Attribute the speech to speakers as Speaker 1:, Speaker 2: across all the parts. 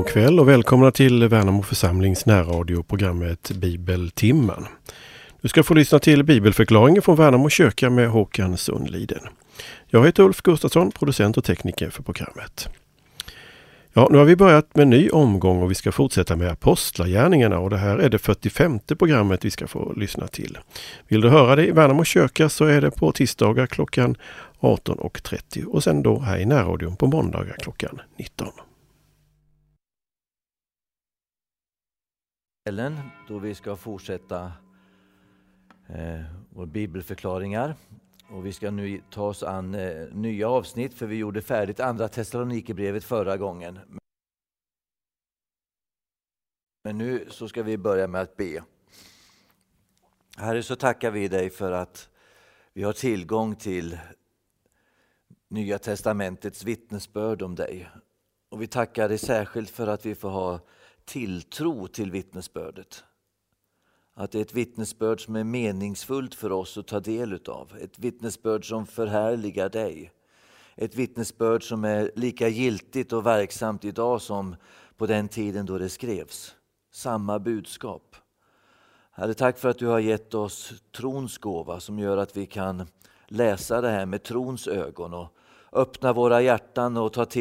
Speaker 1: kväll och välkomna till Värnamo församlings närradioprogrammet Bibeltimmen. Du ska få lyssna till bibelförklaringen från Värnamo kyrka med Håkan Sundliden. Jag heter Ulf Gustafsson, producent och tekniker för programmet. Ja, nu har vi börjat med en ny omgång och vi ska fortsätta med apostlagärningarna och det här är det 45:e programmet vi ska få lyssna till. Vill du höra det i Värnamo kyrka så är det på tisdagar klockan 18:30 och sen då här i närradion på måndagar klockan 19.
Speaker 2: Då vi ska fortsätta våra bibelförklaringar och vi ska nu ta oss an nya avsnitt för vi gjorde färdigt andra Thessalonikerbrevet förra gången. Men nu så ska vi börja med att be. Herre, så tackar vi dig för att vi har tillgång till Nya testamentets vittnesbörd om dig. Och vi tackar dig särskilt för att vi får ha tilltro till vittnesbördet. Att det är ett vittnesbörd som är meningsfullt för oss att ta del utav. Ett vittnesbörd som förhärligar dig. Ett vittnesbörd som är lika giltigt och verksamt idag som på den tiden då det skrevs. Samma budskap. Herre, tack för att du har gett oss trons gåva som gör att vi kan läsa det här med trons ögon och öppna våra hjärtan och ta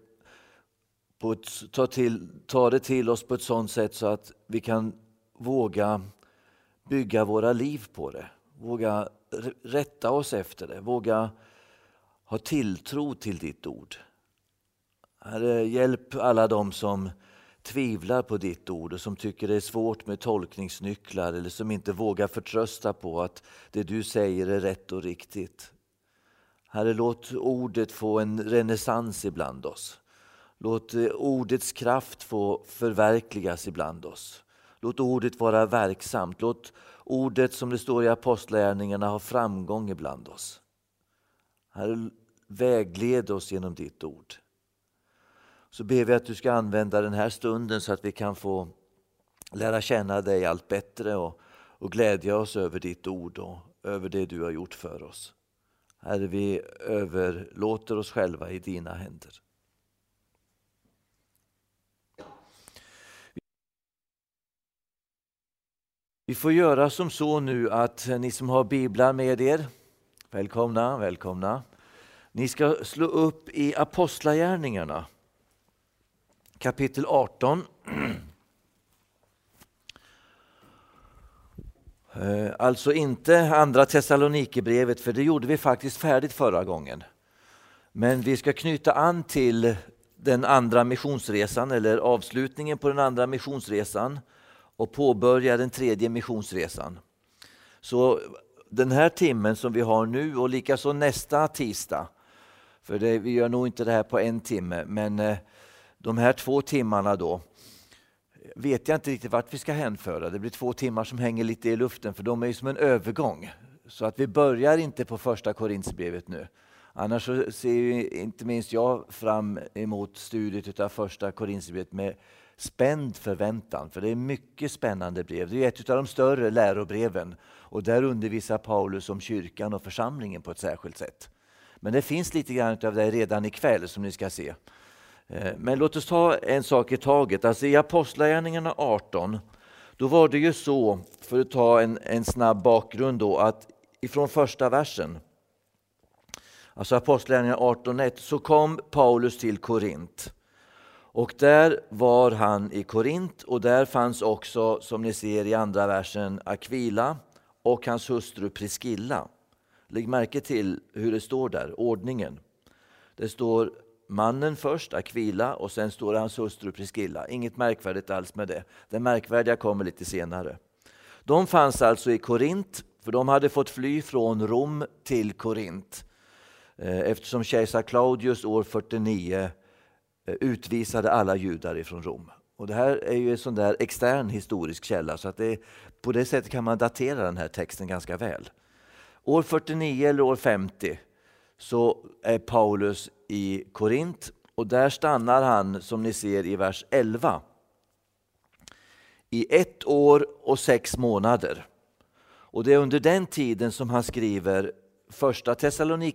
Speaker 2: det till oss på ett sådant sätt så att vi kan våga bygga våra liv på det. Våga rätta oss efter det. Våga ha tilltro till ditt ord. Herre, hjälp alla de som tvivlar på ditt ord och som tycker det är svårt med tolkningsnycklar eller som inte vågar förtrösta på att det du säger är rätt och riktigt. Herre, låt ordet få en renässans ibland oss. Låt ordets kraft få förverkligas ibland oss. Låt ordet vara verksamt. Låt ordet som det står i apostlagärningarna ha framgång ibland oss. Herre, vägled oss genom ditt ord. Så ber vi att du ska använda den här stunden så att vi kan få lära känna dig allt bättre och glädja oss över ditt ord och över det du har gjort för oss. Herre, vi överlåter oss själva i dina händer. Vi får göra som så nu att ni som har biblar med er, välkomna. Ni ska slå upp i apostlagärningarna, kapitel 18. Alltså inte andra Thessalonikerbrevet, för det gjorde vi faktiskt färdigt förra gången. Men vi ska knyta an till den andra missionsresan eller avslutningen på den andra missionsresan och påbörja den tredje missionsresan. Så den här timmen som vi har nu och likaså nästa tisdag, för vi gör nog inte det här på en timme, men de här 2 timmarna då vet jag inte riktigt vart vi ska hänföra. Det blir 2 timmar som hänger lite i luften för de är ju som en övergång. Så att vi börjar inte på första Korinthierbrevet nu. Annars så ser ju inte minst jag fram emot studiet av första Korinthierbrevet med spänd förväntan. För det är mycket spännande brev. Det är ett av de större lärobreven. Och där undervisar Paulus om kyrkan och församlingen på ett särskilt sätt. Men det finns lite grann av det redan ikväll som ni ska se. Men låt oss ta en sak i taget. Alltså i apostlagärningarna 18, då var det ju så, för att ta en snabb bakgrund då, att ifrån första versen, alltså apostlagärningarna 18:1, så kom Paulus till Korint. Och där var han i Korint och där fanns också, som ni ser i andra versen, Aquila och hans hustru Priscilla. Lägg märke till hur det står där, ordningen. Det står mannen först, Aquila, och sen står det hans hustru Priscilla. Inget märkvärdigt alls med det. Det märkvärdiga kommer lite senare. De fanns alltså i Korint, för de hade fått fly från Rom till Korint. Eftersom kejsar Claudius år 49 utvisade alla judar ifrån Rom. Och det här är ju en sån där extern historisk källa, så att på det sättet kan man datera den här texten ganska väl. År 49 eller år 50 så är Paulus i Korint och där stannar han, som ni ser i vers 11, i 1 år och 6 månader. Och det är under den tiden som han skriver första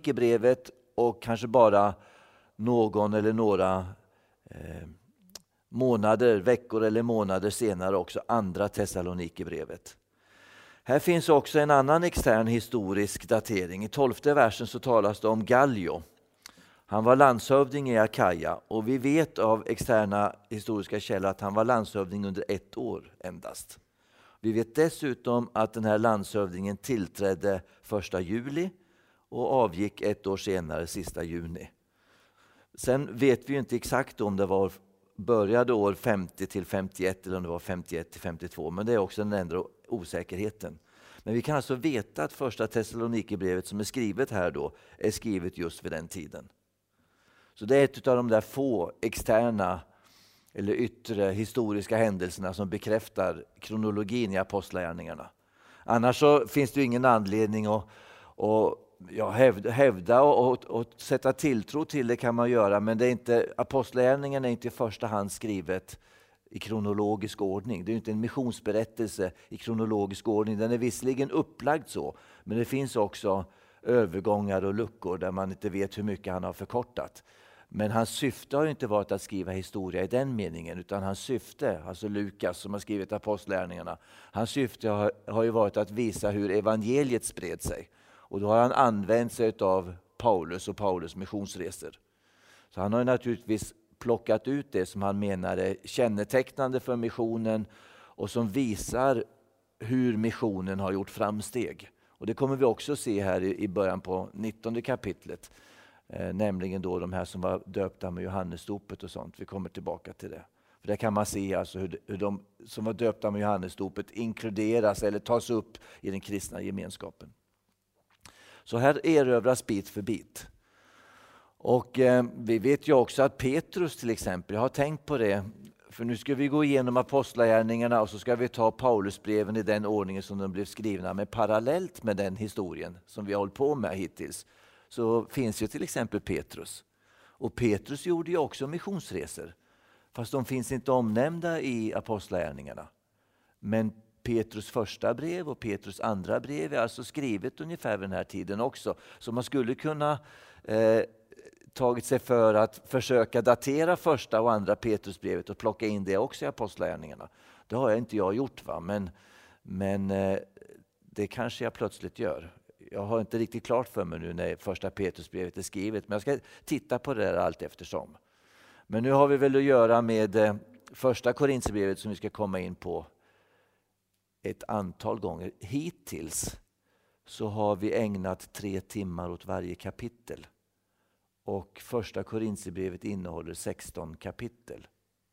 Speaker 2: Thessalonikerbrevet och kanske bara någon eller veckor eller månader senare också andra Thessalonikerbrevet. Här finns också en annan extern historisk datering. I 12:e versen så talas det om Gallio. Han var landshövding i Akaja och vi vet av externa historiska källor att han var landshövding under 1 år endast. Vi vet dessutom att den här landshövdingen tillträdde 1 juli och avgick 1 år senare, sista juni. Sen vet vi ju inte exakt om det började år 50 till 51 eller om det var 51 till 52, men det är också den enda osäkerheten. Men vi kan alltså veta att första Thessalonikerbrevet som är skrivet här då är skrivet just vid den tiden. Så det är ett av de där få externa eller yttre historiska händelserna som bekräftar kronologin i apostlagärningarna. Annars så finns det ju ingen anledning att hävda och sätta tilltro till det kan man göra, men det är inte, apostlagärningarna är inte i första hand skrivet i kronologisk ordning. Det är inte en missionsberättelse i kronologisk ordning. Den är visserligen upplagd så, men det finns också övergångar och luckor där man inte vet hur mycket han har förkortat. Men hans syfte har inte varit att skriva historia i den meningen, utan hans syfte, alltså Lukas som har skrivit apostlagärningarna, hans syfte har ju varit att visa hur evangeliet spred sig. Och då har han använt sig av Paulus och Paulus missionsresor. Så han har naturligtvis plockat ut det som han menar är kännetecknande för missionen och som visar hur missionen har gjort framsteg. Och det kommer vi också se här i början på 19:e kapitlet. Nämligen då de här som var döpta med Johannesdopet och sånt. Vi kommer tillbaka till det. För där kan man se alltså hur de som var döpta med Johannesdopet inkluderas eller tas upp i den kristna gemenskapen. Så här erövras bit för bit. Och vi vet ju också att Petrus till exempel, jag har tänkt på det, för nu ska vi gå igenom apostlagärningarna och så ska vi ta Paulusbreven i den ordningen som de blev skrivna. Men parallellt med den historien som vi har hållit på med hittills så finns ju till exempel Petrus. Och Petrus gjorde ju också missionsresor, fast de finns inte omnämnda i apostlagärningarna. Men Petrus första brev och Petrus andra brev är alltså skrivet ungefär vid den här tiden också. Så man skulle kunna tagit sig för att försöka datera första och andra Petrusbrevet och plocka in det också i apostlagärningarna. Det har inte jag gjort, va? Men det kanske jag plötsligt gör. Jag har inte riktigt klart för mig nu när första Petrusbrevet är skrivet, men jag ska titta på det där allt eftersom. Men nu har vi väl att göra med första Korinthierbrevet som vi ska komma in på ett antal gånger. Hittills så har vi ägnat 3 timmar åt varje kapitel. Och första Korinthierbrevet innehåller 16 kapitel.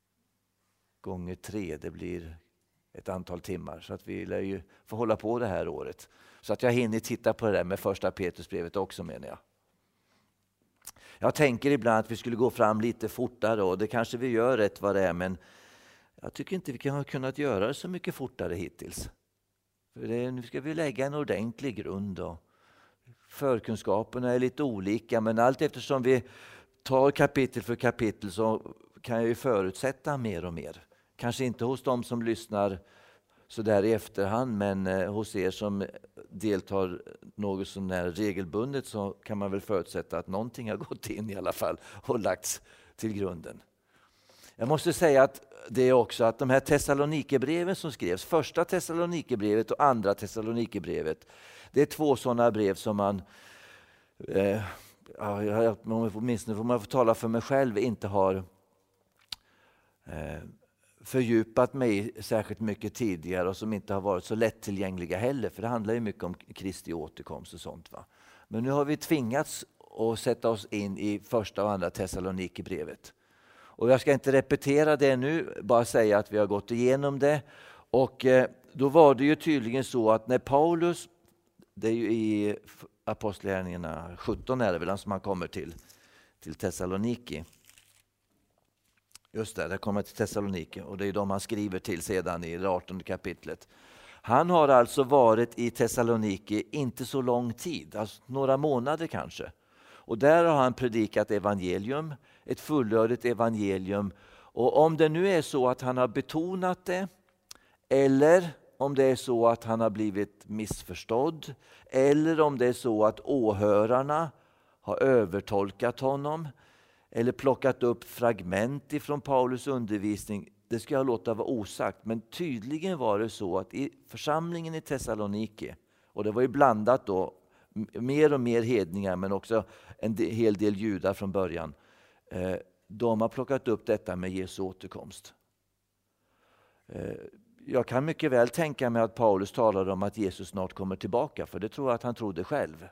Speaker 2: Gånger 3, det blir ett antal timmar. Så att vi lär ju få hålla på det här året. Så att jag hinner titta på det där med första Petrusbrevet också, menar jag. Jag tänker ibland att vi skulle gå fram lite fortare och det kanske vi gör rätt vad det är, men jag tycker inte vi kan ha kunnat göra det så mycket fortare hittills. För nu ska vi lägga en ordentlig grund och förkunskaperna är lite olika, men allt eftersom vi tar kapitel för kapitel så kan jag ju förutsätta mer och mer. Kanske inte hos de som lyssnar så där i efterhand, men hos er som deltar något sån där regelbundet så kan man väl förutsätta att någonting har gått in i alla fall och lagts till grunden. Jag måste säga att det är också att de här Thessalonikerbreven som skrevs, första Thessalonikerbrevet och andra Thessalonikerbrevet, det är 2 sådana brev som man, åtminstone får man få tala för mig själv, inte har fördjupat mig särskilt mycket tidigare och som inte har varit så lättillgängliga heller, för det handlar ju mycket om Kristi återkomst och sånt, va? Men nu har vi tvingats att sätta oss in i första och andra Thessalonikerbrevet. Och jag ska inte repetera det nu, bara säga att vi har gått igenom det. Och då var det ju tydligen så att när Paulus, det är ju i apostlagärningarna 17 är det väl som han kommer till Thessaloniki. Just det, där kommer till Thessaloniki och det är de han skriver till sedan i det 18 kapitlet. Han har alltså varit i Thessaloniki inte så lång tid, alltså några månader kanske. Och där har han predikat evangelium, ett fullödigt evangelium. Och om det nu är så att han har betonat det, eller om det är så att han har blivit missförstådd, eller om det är så att åhörarna har övertolkat honom, eller plockat upp fragment ifrån Paulus undervisning, det ska jag låta vara osagt. Men tydligen var det så att i församlingen i Thessaloniki, och det var ju blandat då, mer och mer hedningar men också en hel del judar från början, de har plockat upp detta med Jesu återkomst. Jag kan mycket väl tänka mig att Paulus talade om att Jesus snart kommer tillbaka, för det tror jag att han trodde själv.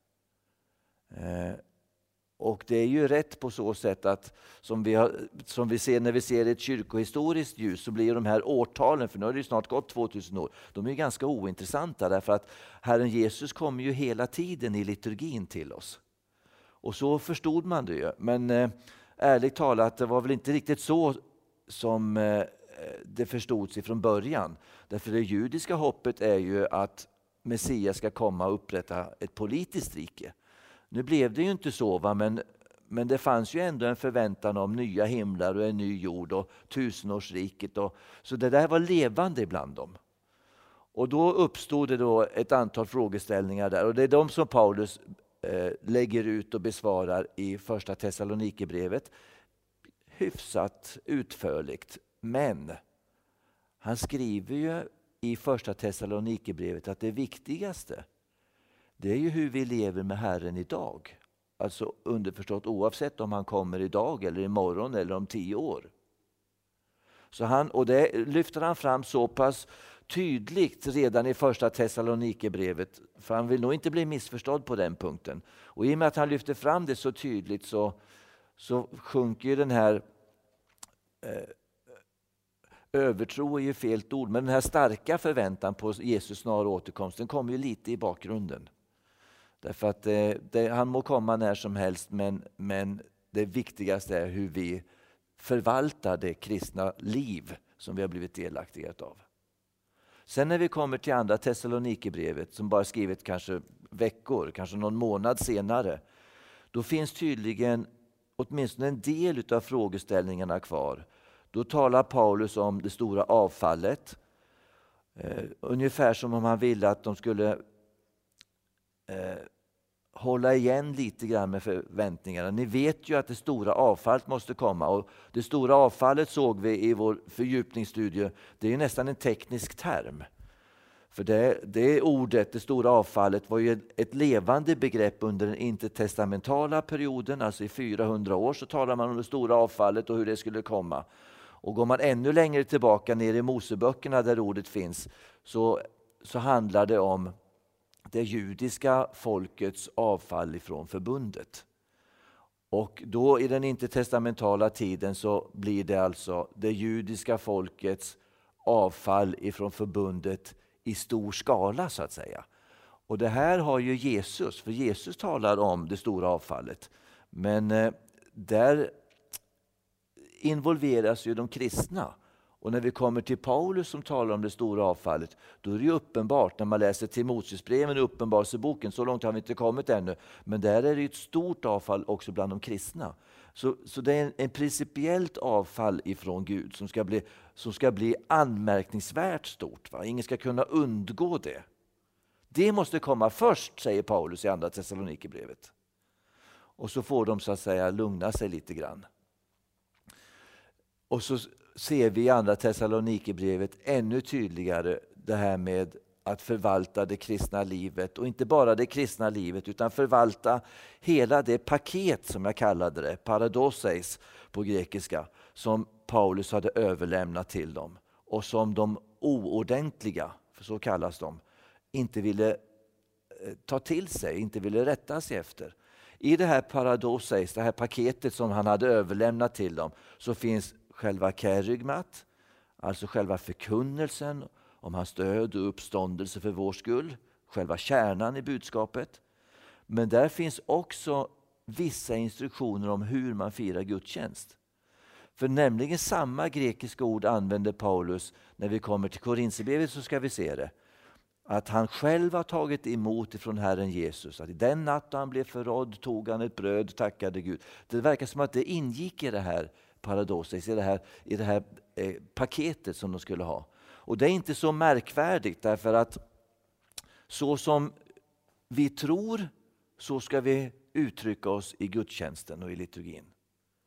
Speaker 2: Och det är ju rätt på så sätt att som vi ser när vi ser ett kyrkohistoriskt ljus, så blir de här årtalen, för nu har det ju snart gått 2000 år, de är ju ganska ointressanta, därför att Herren Jesus kommer ju hela tiden i liturgin till oss. Och så förstod man det ju, men ärligt talat, det var väl inte riktigt så som det förstods ifrån början. Därför det judiska hoppet är ju att Messias ska komma och upprätta ett politiskt rike. Nu blev det ju inte så, va? Men det fanns ju ändå en förväntan om nya himlar och en ny jord och tusenårsriket. Så det där var levande ibland dem. Och då uppstod det då ett antal frågeställningar där. Och det är de som Paulus lägger ut och besvarar i första Thessalonikerbrevet. Hyfsat utförligt. Men han skriver ju i första Thessalonikerbrevet att det viktigaste, det är ju hur vi lever med Herren idag. Alltså underförstått oavsett om han kommer idag eller imorgon eller om 10 år. Och det lyfter han fram så pass tydligt redan i första Thessalonikerbrevet, för han vill nog inte bli missförstådd på den punkten. Och i och med att han lyfter fram det så tydligt så sjunker ju den här övertro är ju fel ord, men den här starka förväntan på Jesus snara återkomst, den kommer ju lite i bakgrunden. Därför att han må komma när som helst, men det viktigaste är hur vi förvaltar det kristna liv som vi har blivit delaktiga av. Sen när vi kommer till andra Thessalonikerbrevet, som bara skrivit kanske veckor, kanske någon månad senare, då finns tydligen åtminstone en del av frågeställningarna kvar. Då talar Paulus om det stora avfallet. Ungefär som om han ville att de skulle hålla igen lite grann med förväntningarna. Ni vet ju att det stora avfallet måste komma. Och det stora avfallet såg vi i vår fördjupningsstudie. Det är ju nästan en teknisk term. För det ordet, det stora avfallet, var ju ett levande begrepp under den intertestamentala perioden. Alltså i 400 år så talar man om det stora avfallet och hur det skulle komma. Och går man ännu längre tillbaka ner i Moseböckerna där ordet finns, så handlar det om det judiska folkets avfall ifrån förbundet. Och då i den intertestamentala tiden så blir det alltså det judiska folkets avfall ifrån förbundet i stor skala så att säga. Och det här har ju Jesus, för Jesus talar om det stora avfallet. Men där involveras ju de kristna. Och när vi kommer till Paulus som talar om det stora avfallet, då är det ju uppenbart när man läser Timoteusbreven och Uppenbarelseboken, så långt har vi inte kommit ännu, men där är det ett stort avfall också bland de kristna. Så det är en principiellt avfall ifrån Gud som ska bli anmärkningsvärt stort. Va? Ingen ska kunna undgå det. Det måste komma först, säger Paulus i andra Thessalonikerbrevet. Och så får de så att säga lugna sig lite grann. Och så ser vi i andra Thessalonikerbrevet ännu tydligare det här med att förvalta det kristna livet. Och inte bara det kristna livet utan förvalta hela det paket som jag kallade det, paradoseis på grekiska, som Paulus hade överlämnat till dem. Och som de oordentliga, för så kallas de, inte ville ta till sig, inte ville rätta sig efter. I det här paradoseis, det här paketet som han hade överlämnat till dem, så finns själva kerygmat, alltså själva förkunnelsen om hans död och uppståndelse för vår skull, själva kärnan i budskapet. Men där finns också vissa instruktioner om hur man firar gudstjänst. För nämligen samma grekiska ord använder Paulus när vi kommer till Korinthierbrevet, så ska vi se det. Att han själv har tagit emot ifrån Herren Jesus. Att i den natt då han blev förrådd tog han ett bröd, tackade Gud. Det verkar som att det ingick i det här paradosis, i det här paketet som de skulle ha. Och det är inte så märkvärdigt, därför att så som vi tror, så ska vi uttrycka oss i gudstjänsten och i liturgin.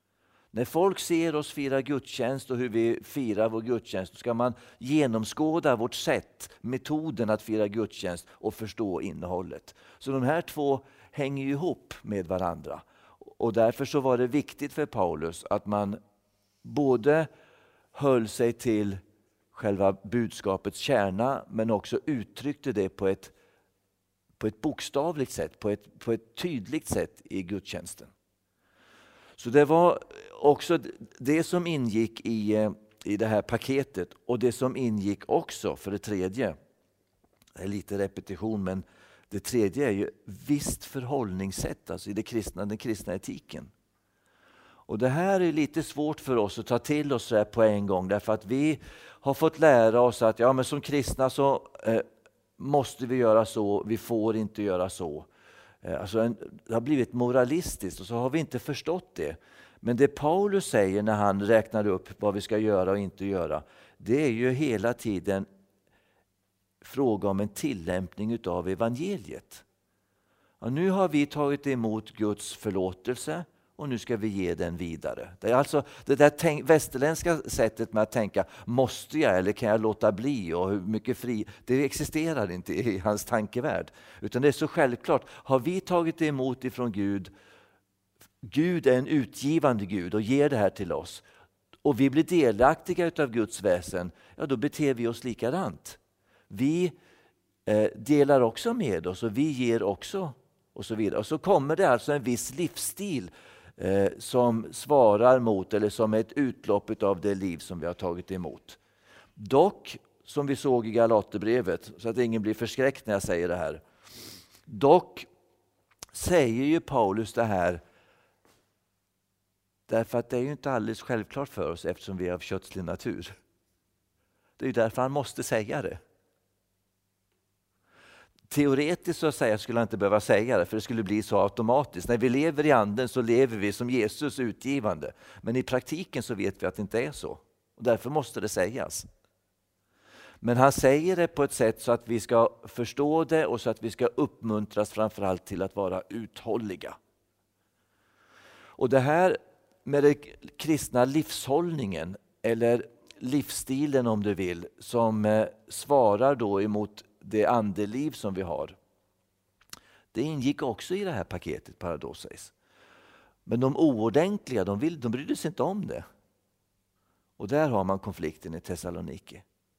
Speaker 2: När folk ser oss fira gudstjänst och hur vi firar vår gudstjänst, då ska man genomskåda vårt sätt, metoden att fira gudstjänst och förstå innehållet. Så de här två hänger ihop med varandra. Och därför så var det viktigt för Paulus att man både höll sig till själva budskapets kärna, men också uttryckte det på ett bokstavligt sätt, på ett tydligt sätt i gudstjänsten. Så det var också det som ingick i det här paketet, och det som ingick också för det tredje, det är lite repetition, men det tredje är ju visst förhållningssätt, alltså i den kristna etiken. Och det här är lite svårt för oss att ta till oss så här på en gång, därför att vi har fått lära oss att men som kristna så måste vi göra så, vi får inte göra så. Alltså det har blivit moralistiskt, och så har vi inte förstått det. Men det Paulus säger när han räknar upp vad vi ska göra och inte göra, det är ju hela tiden fråga om en tillämpning av evangeliet. Ja, nu har vi tagit emot Guds förlåtelse och nu ska vi ge den vidare. Det är alltså det där västerländska sättet med att tänka, måste jag eller kan jag låta bli, och hur mycket fri, det existerar inte i hans tankevärld. Utan det är så självklart, har vi tagit emot ifrån Gud, Gud är en utgivande Gud och ger det här till oss, och vi blir delaktiga av Guds väsen, ja då beter vi oss likadant. Vi delar också med oss och vi ger också, och så vidare. Och så kommer det alltså en viss livsstil som svarar mot, eller som är ett utlopp av det liv som vi har tagit emot. Dock, som vi såg i Galaterbrevet, så att ingen blir förskräckt när jag säger det här. Dock säger ju Paulus det här därför att det är ju inte alldeles självklart för oss, eftersom vi är av kötslig natur. Det är ju därför han måste säga det. Teoretiskt så att säga skulle han inte behöva säga det, för det skulle bli så automatiskt. När vi lever i anden så lever vi som Jesus utgivande. Men i praktiken så vet vi att det inte är så. Och därför måste det sägas. Men han säger det på ett sätt så att vi ska förstå det, och så att vi ska uppmuntras framförallt till att vara uthålliga. Och det här med den kristna livshållningen, eller livsstilen om du vill, som svarar då emot det andeliv som vi har. Det ingick också i det här paketet, paradoxis. Men de oordentliga, de brydde sig inte om det. Och där har man konflikten i Thessaloniki.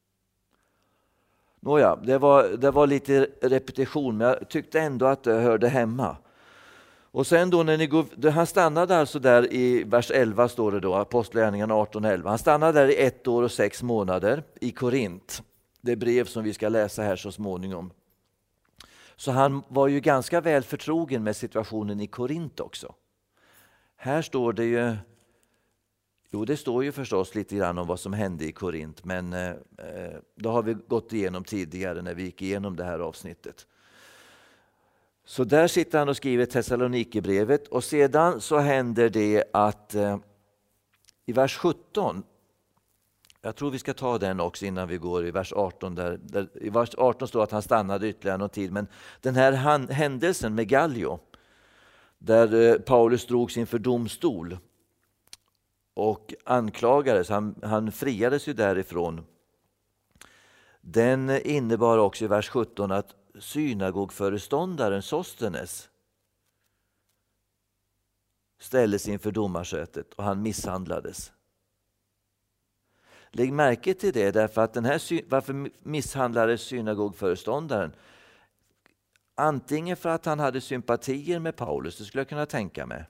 Speaker 2: Nåja, det var lite repetition, men jag tyckte ändå att det hörde hemma. Och sen då när ni går, han stannade alltså där i vers 11 står det då, Apostlagärningarna 18:11. Han stannade där i 1 år och 6 månader i Korint. Det brev som vi ska läsa här så småningom. Så han var ju ganska väl förtrogen med situationen i Korint också. Här står det ju, det står ju förstås lite grann om vad som hände i Korint, men då har vi gått igenom tidigare när vi gick igenom det här avsnittet. Så där sitter han och skriver Thessalonikerbrevet, och sedan så händer det att i vers 17, jag tror vi ska ta den också innan vi går i vers 18. I vers 18 står att han stannade ytterligare någon tid. Men den här händelsen med Gallio, där Paulus drogs inför domstol och anklagades, han friades ju därifrån. Den innebar också i vers 17 att synagogföreståndaren Sostenes ställdes inför domarsätet och han misshandlades. Lägg märke till det, därför att varför misshandlades synagogföreståndaren? Antingen för att han hade sympatier med Paulus, det skulle jag kunna tänka mig.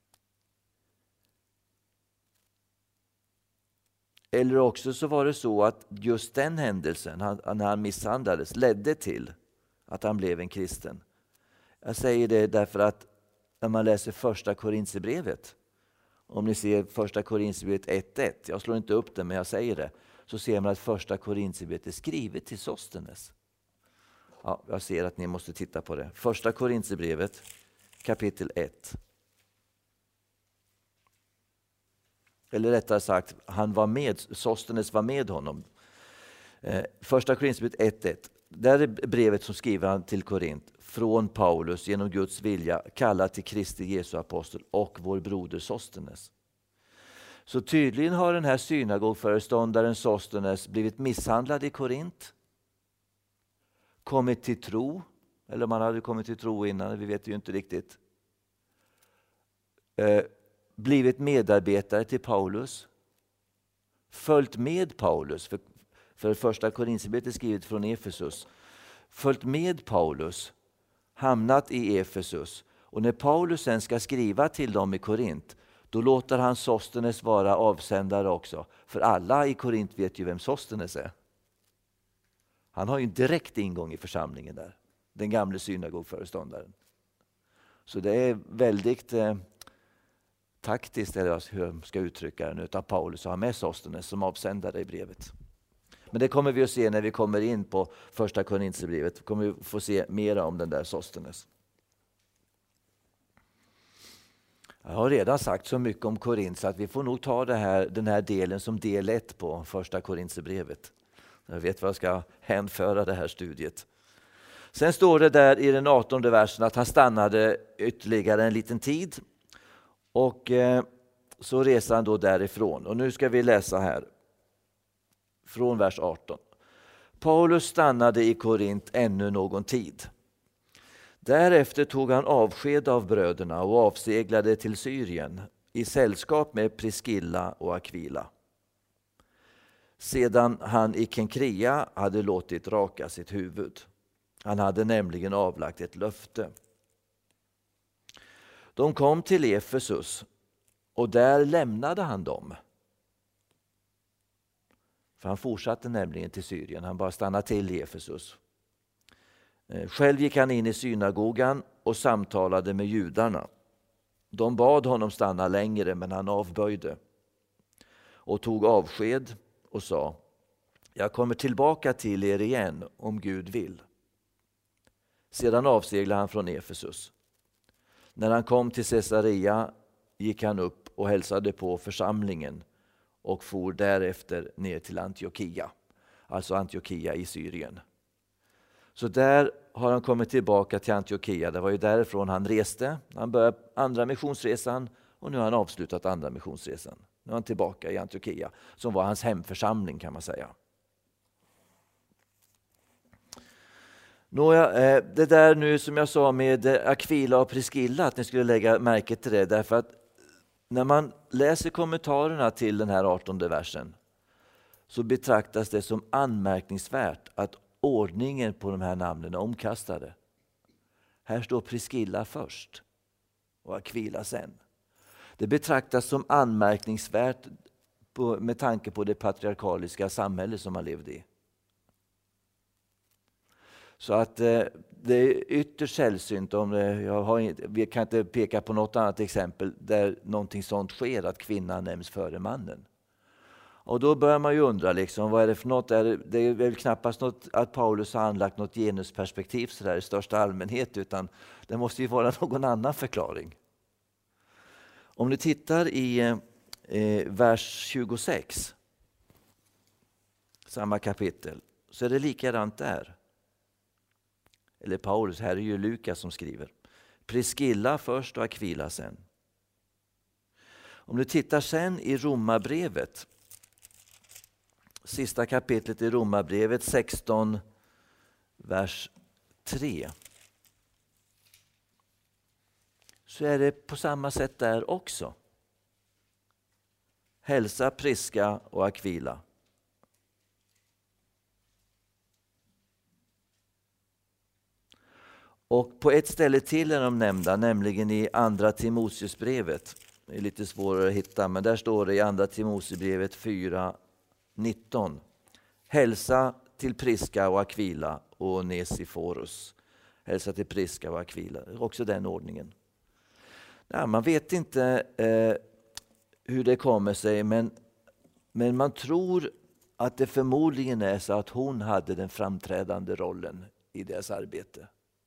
Speaker 2: Eller också så var det så att just den händelsen, när han misshandlades, ledde till att han blev en kristen. Jag säger det därför att när man läser första Korinthierbrevet, om ni ser första Korinthierbrevet 1:1, jag slår inte upp det men jag säger det, så ser man att första Korinthierbrevet är skrivet till Sostenes. Ja, jag ser att ni måste titta på det. Första Korinthierbrevet kapitel 1. Eller rättare sagt, Sostenes var med honom. Första Korinthierbrevet 1:1. Där är brevet som skriver han till Korint. Från Paulus genom Guds vilja kallad till Kristi Jesu apostel och vår broder Sostenes. Så tydligen har den här synagogföreståndaren Sostenes blivit misshandlad i Korint. Kommit till tro. Eller man hade kommit till tro innan, vi vet ju inte riktigt. Blivit medarbetare till Paulus. Följt med Paulus. För första Korinthierbrevet är skrivet från Efesus. Följt med Paulus. Hamnat i Efesus. Och när Paulus sen ska skriva till dem i Korint, då låter han Sostenes vara avsändare också. För alla i Korint vet ju vem Sostenes är. Han har ju en direkt ingång i församlingen där. Den gamle synagogföreståndaren. Så det är väldigt taktiskt, eller hur jag ska uttrycka det, utav Paulus att ha med Sostenes som avsändare i brevet. Men det kommer vi att se när vi kommer in på första Korinthierbrevet. Vi kommer att få se mer om den där Sostenes. Jag har redan sagt så mycket om Korint så att vi får nog ta den här delen som del 1 på första Korinthierbrevet. Jag vet vad jag ska hänföra det här studiet. Sen står det där i den 18:e versen att han stannade ytterligare en liten tid. Och så reser han då därifrån. Och nu ska vi läsa här. Från vers 18. Paulus stannade i Korint ännu någon tid. Därefter tog han avsked av bröderna och avseglade till Syrien i sällskap med Priscilla och Aquila. Sedan han i Kenkrea hade låtit raka sitt huvud. Han hade nämligen avlagt ett löfte. De kom till Efesus och där lämnade han dem. För han fortsatte nämligen till Syrien, han bara stannade till i Efesus. Själv gick han in i synagogan och samtalade med judarna. De bad honom stanna längre, men han avböjde. Och tog avsked och sa: jag kommer tillbaka till er igen om Gud vill. Sedan avseglade han från Efesus. När han kom till Caesarea gick han upp och hälsade på församlingen och for därefter ner till Antiochia. Alltså Antiochia i Syrien. Så där har han kommit tillbaka till Antiochia. Det var ju därifrån han reste. Han började andra missionsresan och nu har han avslutat andra missionsresan. Nu är han tillbaka i Antiochia som var hans hemförsamling, kan man säga. Det där nu som jag sa med Aquila och Priscilla, att ni skulle lägga märke till det, därför att när man läser kommentarerna till den här 18:e versen så betraktas det som anmärkningsvärt att ordningen på de här namnen är omkastade. Här står Priscilla först och Aquila sen. Det betraktas som anmärkningsvärt med tanke på det patriarkaliska samhälle som man levde i. Så att det är ytterst sällsynt, vi kan inte peka på något annat exempel där någonting sånt sker, att kvinnan nämns före mannen. Och då börjar man ju undra, liksom, vad är det för något? Det är väl knappast något att Paulus har anlagt något genusperspektiv så där i största allmänhet, utan det måste ju vara någon annan förklaring. Om ni tittar i vers 26, samma kapitel, så är det likadant där. Eller Paulus, här är ju Lukas som skriver. Priscilla först och Aquila sen. Om du tittar sen i Romarbrevet, sista kapitlet i Romarbrevet 16, vers 3. Så är det på samma sätt där också. Hälsa Prisca och Aquila. Och på ett ställe till är de nämnda, nämligen i andra Timoteusbrevet. Det är lite svårare att hitta, men där står det i andra Timoteusbrevet 4:19. Hälsa till Prisca och Aquila och Nesiforus. Hälsa till Prisca och Aquila. Också den ordningen. Ja, man vet inte hur det kommer sig, men man tror att det förmodligen är så att hon hade den framträdande rollen i deras arbete.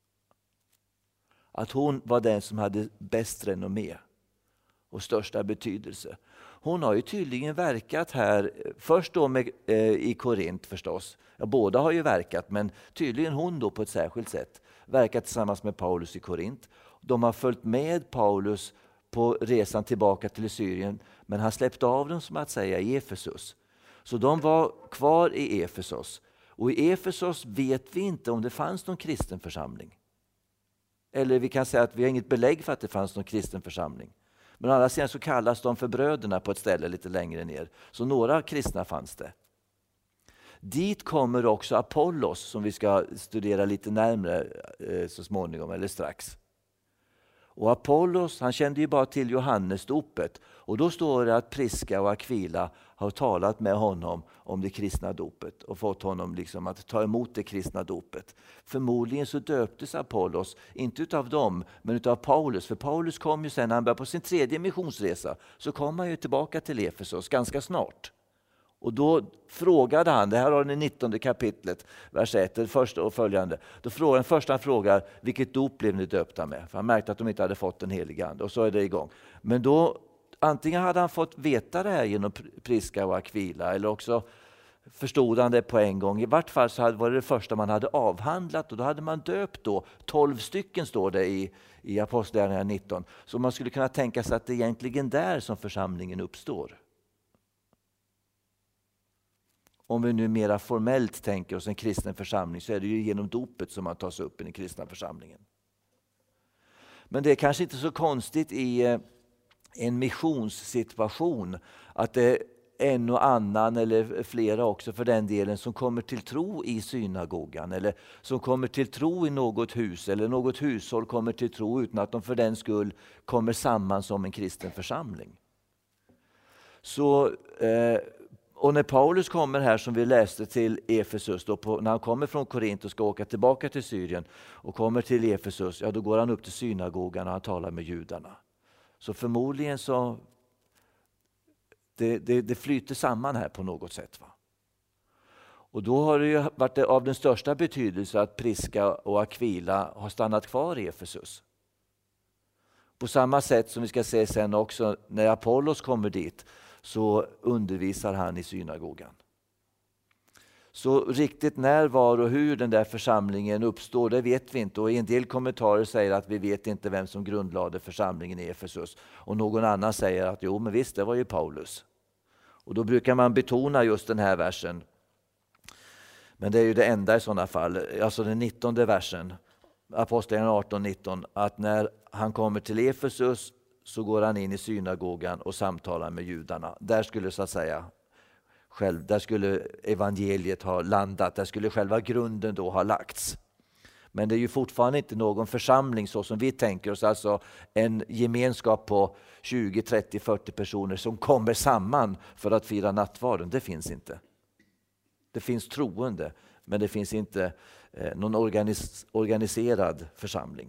Speaker 2: Att hon var den som hade bäst renommé och största betydelse. Hon har ju tydligen verkat här, först då i Korint förstås. Ja, båda har ju verkat, men tydligen hon då på ett särskilt sätt. Verkat tillsammans med Paulus i Korint. De har följt med Paulus på resan tillbaka till Syrien, men han släppte av dem, som att säga, i Efesus. Så de var kvar i Efesos. Och i Efesos vet vi inte om det fanns någon kristen församling. Eller vi kan säga att vi har inget belägg för att det fanns någon kristen församling. Men å andra sidan så kallas de för bröderna på ett ställe lite längre ner. Så några kristna fanns det. Dit kommer också Apollos, som vi ska studera lite närmare så småningom, eller strax. Och Apollos, han kände ju bara till Johannesdopet. Och då står det att Priska och Aquila har talat med honom om det kristna dopet. Och fått honom liksom att ta emot det kristna dopet. Förmodligen så döptes Apollos, inte utav dem, men utav Paulus. För Paulus kom ju sen, när han började på sin 3:e missionsresa, så kom han ju tillbaka till Efesos ganska snart. Och då frågade han, det här har den 19 kapitlet, vers 1, det första och följande. Då frågar han frågar, vilket dop blev ni döpta med? För han märkte att de inte hade fått den helige ande, och så är det igång. Men då, antingen hade han fått veta det här genom Priska och Aquila, eller också förstod han det på en gång. I vart fall så var det första man hade avhandlat, och då hade man döpt då 12 stycken, står det i Apostlagärningarna 19. Så man skulle kunna tänka sig att det är egentligen där som församlingen uppstår. Om vi nu mera formellt tänker oss en kristen församling, så är det ju genom dopet som man tas upp i den kristna församlingen. Men det är kanske inte så konstigt i en missionssituation att det är en och annan, eller flera också för den delen, som kommer till tro i synagogan, eller som kommer till tro i något hus, eller något hushåll kommer till tro utan att de för den skull kommer samman som en kristen församling. Så och när Paulus kommer här, som vi läste, till Efesus, då när han kommer från Korint och ska åka tillbaka till Syrien och kommer till Efesus, ja, då går han upp till synagogan och han talar med judarna. Så förmodligen så det flyter samman här på något sätt. Va? Och då har det ju varit av den största betydelse att Priska och Aquila har stannat kvar i Efesus. På samma sätt som vi ska se sen också, när Apollos kommer dit, så undervisar han i synagogan. Så riktigt när, var och hur den där församlingen uppstår, det vet vi inte. Och en del kommentarer säger att vi vet inte vem som grundlade församlingen i Efesus. Och någon annan säger att jo, men visst, det var ju Paulus. Och då brukar man betona just den här versen. Men det är ju det enda i sådana fall. Alltså den 19:e versen, Apostlagärningarna 18-19, att när han kommer till Efesus så går han in i synagogan och samtalar med judarna. Där skulle så att säga där skulle evangeliet ha landat. Där skulle själva grunden då ha lagts. Men det är ju fortfarande inte någon församling så som vi tänker oss. Alltså en gemenskap på 20, 30, 40 personer som kommer samman för att fira nattvarden. Det finns inte. Det finns troende, men det finns inte någon organiserad församling.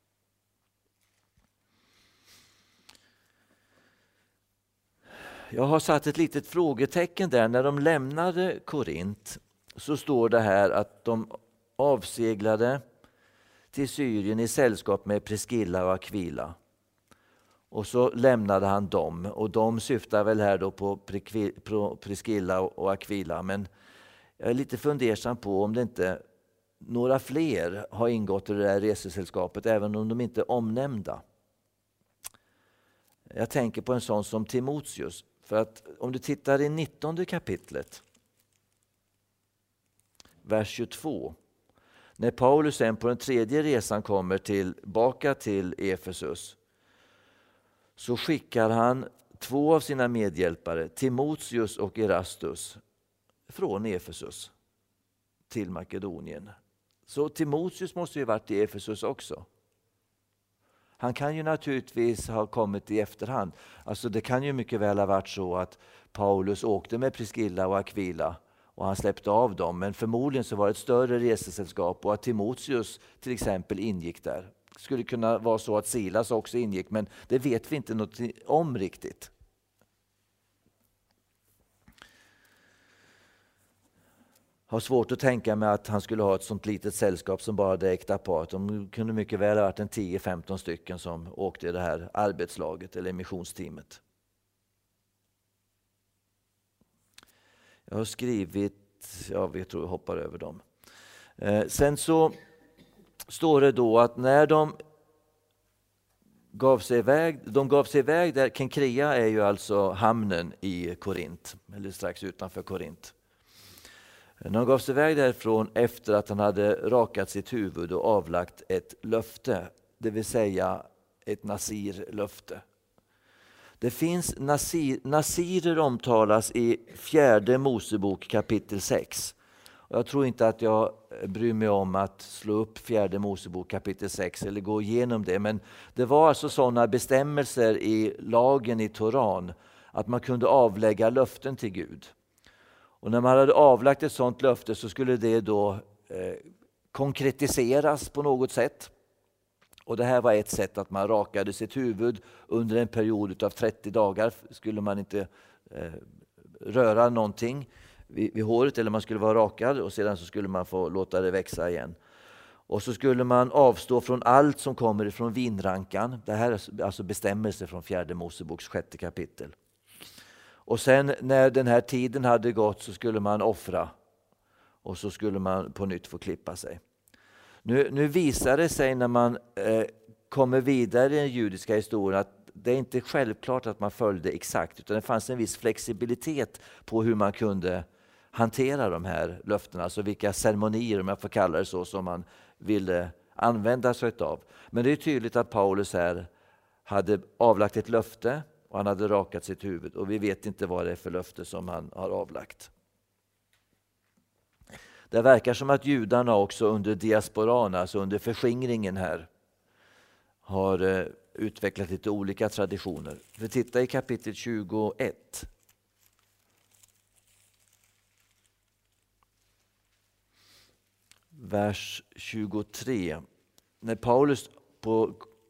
Speaker 2: Jag har satt ett litet frågetecken där. När de lämnade Korint så står det här att de avseglade till Syrien i sällskap med Priskilla och Aquila. Och så lämnade han dem. Och de syftar väl här då på Priskilla och Aquila. Men jag är lite fundersam på om det inte några fler har ingått i det där resesällskapet, även om de inte är omnämnda. Jag tänker på en sån som Timoteus. För att om du tittar i 19:e kapitlet, vers 22. När Paulus sen på den 3:e resan kommer tillbaka till Efesus, så skickar han 2 av sina medhjälpare, Timoteus och Erastus, från Efesus till Makedonien. Så Timoteus måste ju varit i Efesus också. Han kan ju naturligtvis ha kommit i efterhand. Alltså det kan ju mycket väl ha varit så att Paulus åkte med Priskilla och Aquila och han släppte av dem. Men förmodligen så var det ett större resesällskap och att Timoteus till exempel ingick där. Det skulle kunna vara så att Silas också ingick, men det vet vi inte något om riktigt. Har svårt att tänka mig att han skulle ha ett sånt litet sällskap som bara det äkta paret. De kunde mycket väl ha varit en 10-15 stycken som åkte i det här arbetslaget eller missionsteamet. Jag har skrivit, jag tror jag hoppar över dem. Sen så står det då att när de gav sig iväg där. Kenkrea är ju alltså hamnen i Korint, eller strax utanför Korint. När han gav sig iväg därifrån efter att han hade rakat sitt huvud och avlagt ett löfte, det vill säga ett nasirlöfte. Det finns nasirer omtalas i 4 Mosebok kapitel 6. Jag tror inte att jag bryr mig om att slå upp 4 Mosebok kapitel 6 eller gå igenom det. Men det var alltså sådana bestämmelser i lagen i Toran att man kunde avlägga löften till Gud. Och när man hade avlagt ett sådant löfte så skulle det då konkretiseras på något sätt. Och det här var ett sätt, att man rakade sitt huvud under en period av 30 dagar. Skulle man inte röra någonting vid håret, eller man skulle vara rakad, och sedan så skulle man få låta det växa igen. Och så skulle man avstå från allt som kommer ifrån vinrankan. Det här är alltså bestämmelser från 4 Moseboks 6 kapitel. Och sen när den här tiden hade gått så skulle man offra, och så skulle man på nytt få klippa sig. Nu visar det sig när man kommer vidare i den judiska historien att det är inte självklart att man följde exakt, utan det fanns en viss flexibilitet på hur man kunde hantera de här löftena, alltså vilka ceremonier, om jag får kalla det så, som man ville använda sig av. Men det är tydligt att Paulus här hade avlagt ett löfte och han hade rakat sitt huvud, och vi vet inte vad det är för löfte som han har avlagt. Det verkar som att judarna också under diasporan, alltså under förskingringen här, har utvecklat lite olika traditioner. Vi tittar i kapitel 21. Vers 23. När Paulus på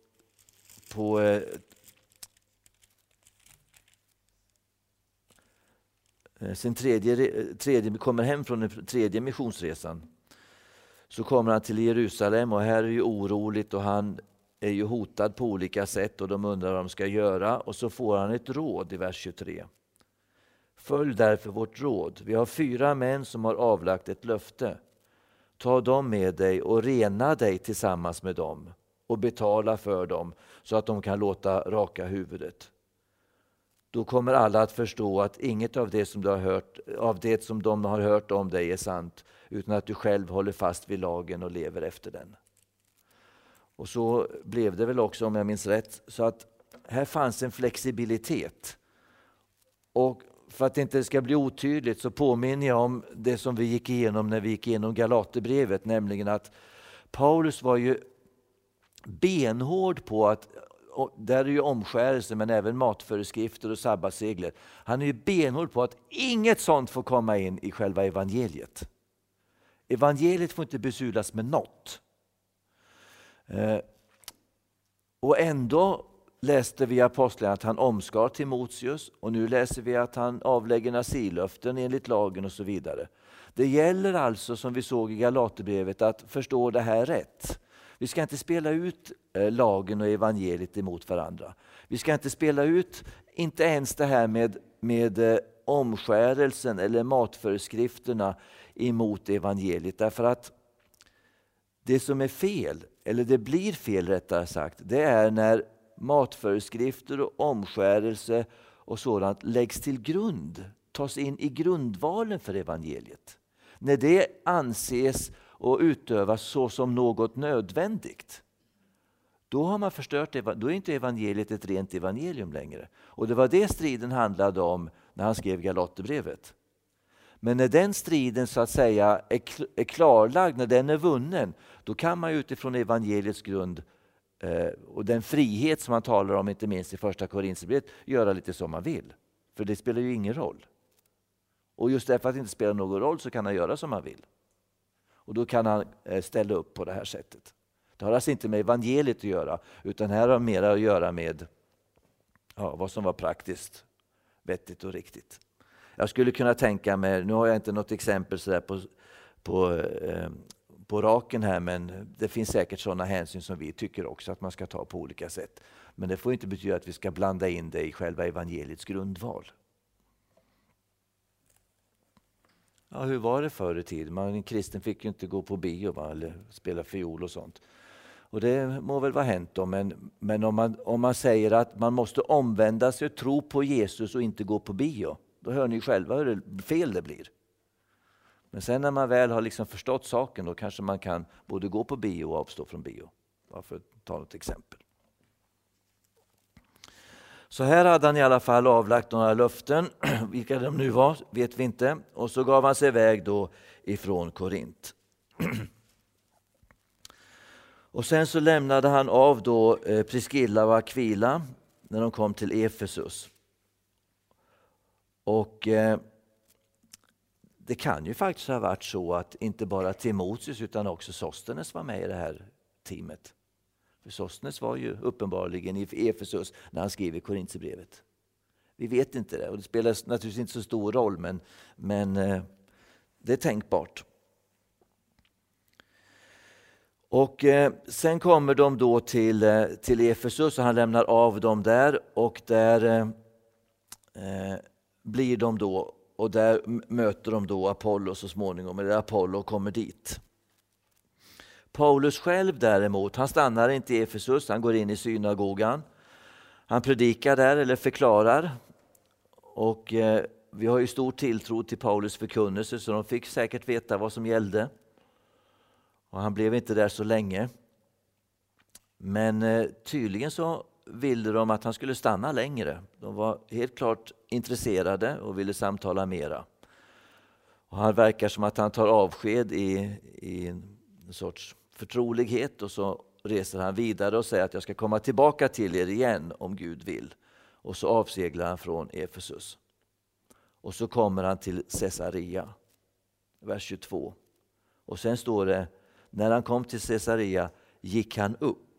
Speaker 2: sin tredje kommer hem från den 3:e missionsresan, så kommer han till Jerusalem, och här är ju oroligt och han är ju hotad på olika sätt, och de undrar vad de ska göra, och så får han ett råd i vers 23. Följ därför vårt råd. Vi har 4 män som har avlagt ett löfte. Ta dem med dig och rena dig tillsammans med dem och betala för dem så att de kan låta raka huvudet. Då kommer alla att förstå att inget av det som de har hört om dig är sant, utan att du själv håller fast vid lagen och lever efter den. Och så blev det väl också, om jag minns rätt. Så att här fanns en flexibilitet. Och för att det inte ska bli otydligt så påminner jag om det som vi gick igenom när vi gick igenom Galaterbrevet, nämligen att Paulus var ju benhård på att, där är ju omskärelse men även matföreskrifter och sabbatsregler. Han är ju benhård på att inget sånt får komma in i själva evangeliet. Evangeliet får inte besudlas med något. Och ändå läste vi i Apostlagärningarna att han omskar Timoteus, och nu läser vi att han avlägger nasirlöften enligt lagen och så vidare. Det gäller alltså, som vi såg i Galaterbrevet, att förstå det här rätt. Vi ska inte spela ut lagen och evangeliet emot varandra. Vi ska inte spela ut, inte ens det här med omskärelsen eller matföreskrifterna emot evangeliet. Därför att det som är fel, eller det blir fel rättare sagt, det är när matföreskrifter och omskärelse och sådant läggs till grund, tas in i grundvalen för evangeliet. När det anses och utövas så som något nödvändigt, då har man förstört det. Då är inte evangeliet ett rent evangelium längre. Och det var det striden handlade om när han skrev Galaterbrevet. Men när den striden så att säga är klarlagd, när den är vunnen, då kan man utifrån evangeliets grund och den frihet som man talar om, inte minst i första Korinthierbrevet, göra lite som man vill. För det spelar ju ingen roll. Och just därför att det inte spelar någon roll så kan han göra som han vill. Och då kan han ställa upp på det här sättet. Det har alltså inte med evangeliet att göra, utan här har mer att göra med vad som var praktiskt, vettigt och riktigt. Jag skulle kunna tänka mig, nu har jag inte något exempel så där på raken här, men det finns säkert sådana hänsyn som vi tycker också att man ska ta på olika sätt. Men det får inte betyda att vi ska blanda in det i själva evangeliets grundval. Ja, hur var det förr i tiden? En kristen fick ju inte gå på bio eller spela fiol och sånt. Och det må väl vara hänt då, men om man säger att man måste omvända sig och tro på Jesus och inte gå på bio, då hör ni själva hur fel det blir. Men sen när man väl har liksom förstått saken, då kanske man kan både gå på bio och avstå från bio. Bara för att ta ett exempel. Så här hade han i alla fall avlagt några löften. Vilka de nu var vet vi inte. Och så gav han sig iväg då ifrån Korint. Och sen så lämnade han av då Priscilla och Aquila när de kom till Efesus. Och det kan ju faktiskt ha varit så att inte bara Timoteus utan också Sostenes var med i det här teamet. För Sostenes var ju uppenbarligen i Efesus när han skrev i Korintierbrevet. Vi vet inte det och det spelar naturligtvis inte så stor roll, men det är tänkbart. Och sen kommer de då till Efesus och han lämnar av dem där och där blir de då och där möter de då Apollo så småningom, eller Apollo kommer dit. Paulus själv däremot, han stannar inte i Efesus, han går in i synagogan. Han predikar där eller förklarar. Och vi har ju stor tilltro till Paulus förkunnelse så de fick säkert veta vad som gällde. Och han blev inte där så länge. Men tydligen så ville de att han skulle stanna längre. De var helt klart intresserade och ville samtala mera. Och han verkar som att han tar avsked i en sorts förtrolighet och så reser han vidare och säger att jag ska komma tillbaka till er igen om Gud vill. Och så avseglar han från Efesus. Och så kommer han till Caesarea, vers 22. Och sen står det, när han kom till Caesarea gick han upp.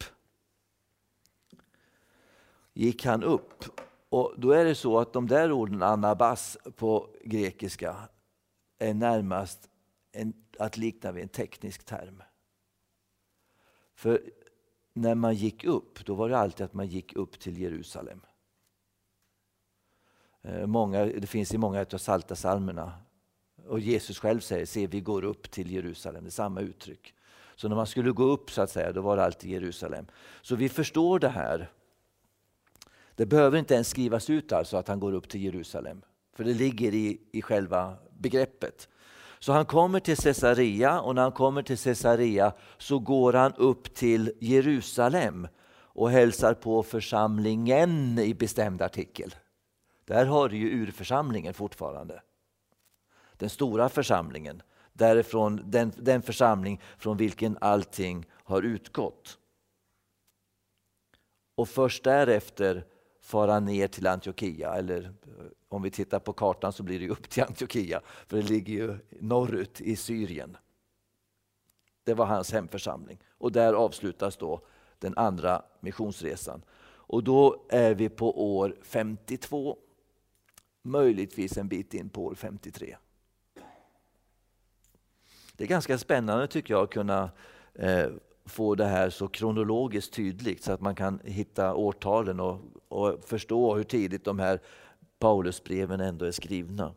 Speaker 2: Gick han upp. Och då är det så att de där orden anabas på grekiska är närmast att likna vid en teknisk term. För när man gick upp, då var det alltid att man gick upp till Jerusalem. Det finns i många av Psaltarpsalmerna. Och Jesus själv säger, se vi går upp till Jerusalem. Det är samma uttryck. Så när man skulle gå upp så att säga, då var det alltid Jerusalem. Så vi förstår det här. Det behöver inte ens skrivas ut alltså att han går upp till Jerusalem. För det ligger i själva begreppet. Så han kommer till Caesarea och när han kommer till Caesarea så går han upp till Jerusalem och hälsar på församlingen i bestämd artikel. Där har du ju urförsamlingen fortfarande. Den stora församlingen, därifrån den församling från vilken allting har utgått. Och först därefter fara ner till Antiochia, eller om vi tittar på kartan så blir det upp till Antiochia, för det ligger ju norrut i Syrien. Det var hans hemförsamling och där avslutas då den andra missionsresan. Och då är vi på år 52, möjligtvis en bit in på år 53. Det är ganska spännande tycker jag att kunna få det här så kronologiskt tydligt så att man kan hitta årtalen och förstå hur tidigt de här Paulusbreven ändå är skrivna.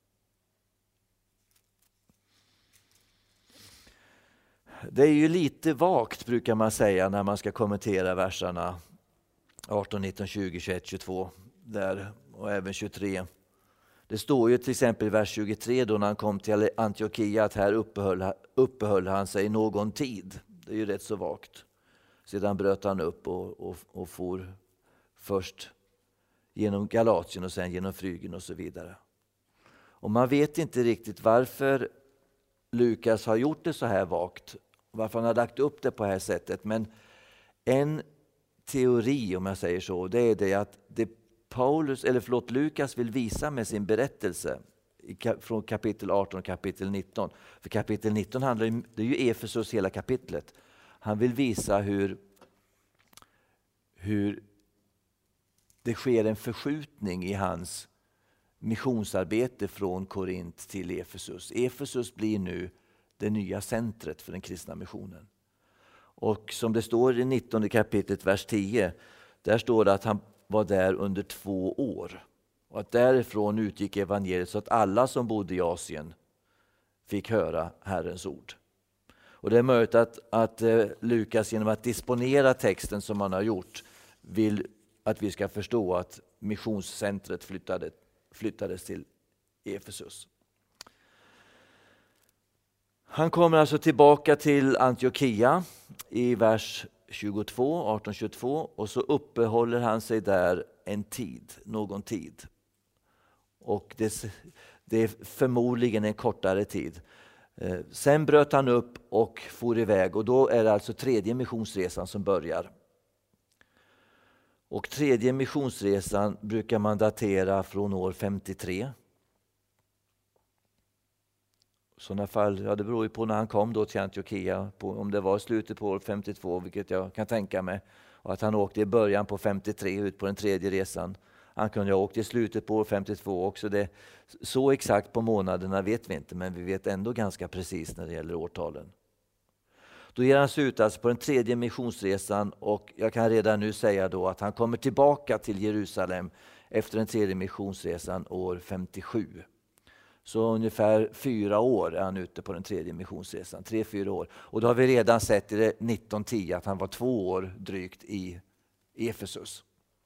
Speaker 2: Det är ju lite vagt brukar man säga när man ska kommentera verserna 18, 19, 20, 21, 22 där, och även 23. Det står ju till exempel i vers 23 då när han kom till Antiochia att här uppehöll han sig någon tid. Det är ju rätt så vagt. Sedan bröt han upp och for först genom Galatien och sen genom Frygen och så vidare. Och man vet inte riktigt varför Lukas har gjort det så här vagt. Varför han har lagt upp det på det här sättet. Men en teori om jag säger så, det är det att Lukas vill visa med sin berättelse från kapitel 18 och kapitel 19. För kapitel 19 det är ju Efesus hela kapitlet. Han vill visa hur det sker en förskjutning i hans missionsarbete från Korint till Efesus. Efesus blir nu det nya centret för den kristna missionen. Och som det står i 19 kapitlet vers 10, där står det att han var där under 2 år. Och att därifrån utgick evangeliet så att alla som bodde i Asien fick höra Herrens ord. Och det är möjligt att Lukas genom att disponera texten som han har gjort vill att vi ska förstå att missionscentret flyttades till Efesus. Han kommer alltså tillbaka till Antiochia i vers 1822 och så uppehåller han sig där någon tid. Och det är förmodligen en kortare tid. Sen bröt han upp och for iväg och då är det alltså tredje missionsresan som börjar. Och tredje missionsresan brukar man datera från år 53. I sådana fall, det beror ju på när han kom då till Antiochia, om det var slutet på år 52, vilket jag kan tänka mig, och att han åkte i början på 53 ut på den tredje resan. Han kunde ha åkt i slutet på år 52 också. Så exakt på månaderna vet vi inte, men vi vet ändå ganska precis när det gäller årtalen. Då ger han sig ut alltså på den tredje missionsresan och jag kan redan nu säga då att han kommer tillbaka till Jerusalem efter den tredje missionsresan år 57. Så ungefär 4 år är han ute på den tredje missionsresan, 3-4 år. Och då har vi redan sett i det 1910 att han var 2 år drygt i Efesus.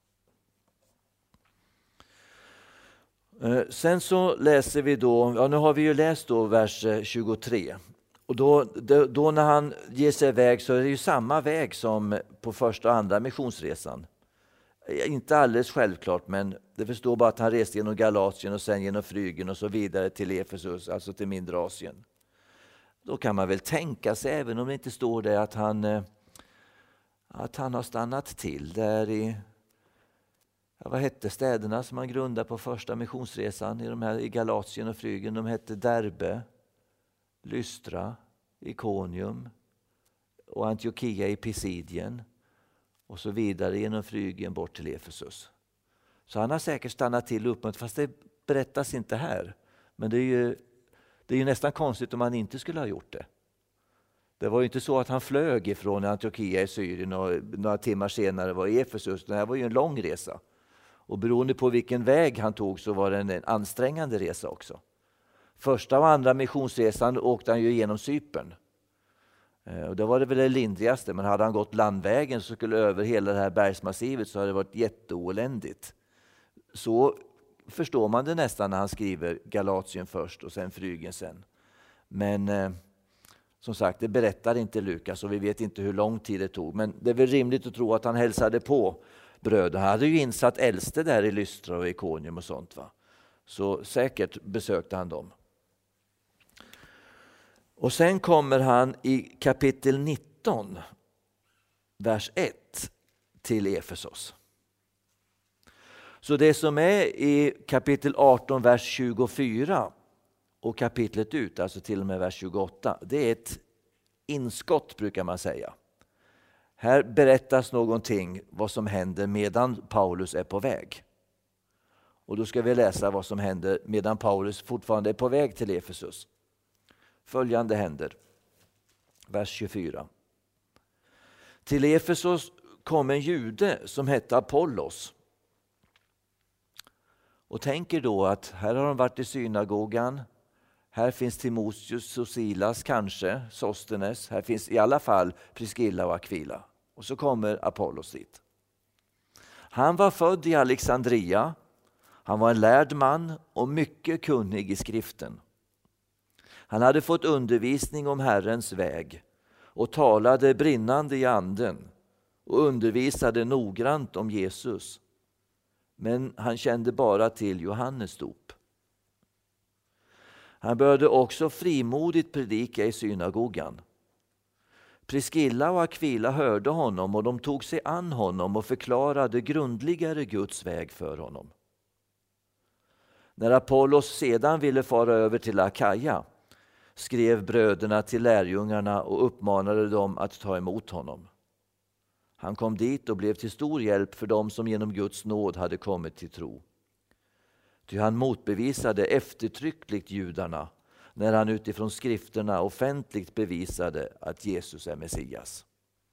Speaker 2: Sen så läser vi då, nu har vi ju läst då vers 23. Och då när han ger sig iväg så är det ju samma väg som på första och andra missionsresan. Inte alldeles självklart, men det förstår bara att han reste genom Galatien och sen genom Frygen och så vidare till Efesus, alltså till mindre Asien. Då kan man väl tänka sig, även om det inte står det, att han har stannat till där i, vad hette städerna som han grundade på första missionsresan i Galatien och Frygen? De hette Derbe, Lystra, Ikonium och Antiochia i Pisidien och så vidare genom Frygen bort till Efesus. Så han har säkert stannat till uppmuntrat, fast det berättas inte här. Men det är ju nästan konstigt om han inte skulle ha gjort det. Det var ju inte så att han flög ifrån Antiochia i Syrien och några timmar senare var i Efesus. Det här var ju en lång resa. Och beroende på vilken väg han tog så var det en ansträngande resa också. Första och andra missionsresan åkte han ju genom Cypern. Och det var det väl det lindrigaste, men hade han gått landvägen så skulle över hela det här bergsmassivet så hade det varit jätteoländigt. Så förstår man det nästan när han skriver Galatien först och sen Frygen sen. Men som sagt, det berättar inte Lukas och vi vet inte hur lång tid det tog. Men det är väl rimligt att tro att han hälsade på bröder. Han hade ju insatt äldste där i Lystra och Ikonium och sånt, va? Så säkert besökte han dem. Och sen kommer han i kapitel 19, vers 1 till Efesos. Så det som är i kapitel 18, vers 24 och kapitlet ut, alltså till och med vers 28, det är ett inskott brukar man säga. Här berättas någonting vad som händer medan Paulus är på väg. Och då ska vi läsa vad som händer medan Paulus fortfarande är på väg till Efesus. Följande händer. Vers 24. Till Efesos kom en jude som hette Apollos. Och tänker då att här har de varit i synagogan. Här finns Timoteus och Silas, kanske Sostenes. Här finns i alla fall Priscilla och Aquila. Och så kommer Apollos dit. Han var född i Alexandria. Han var en lärd man och mycket kunnig i skriften. Han hade fått undervisning om Herrens väg och talade brinnande i anden och undervisade noggrant om Jesus. Men han kände bara till Johannes dop. Han började också frimodigt predika i synagogan. Priscilla och Aquila hörde honom och de tog sig an honom och förklarade grundligare Guds väg för honom. När Apollos sedan ville fara över till Akaja skrev bröderna till lärjungarna och uppmanade dem att ta emot honom. Han kom dit och blev till stor hjälp för dem som genom Guds nåd hade kommit till tro. Ty han motbevisade eftertryckligt judarna när han utifrån skrifterna offentligt bevisade att Jesus är Messias.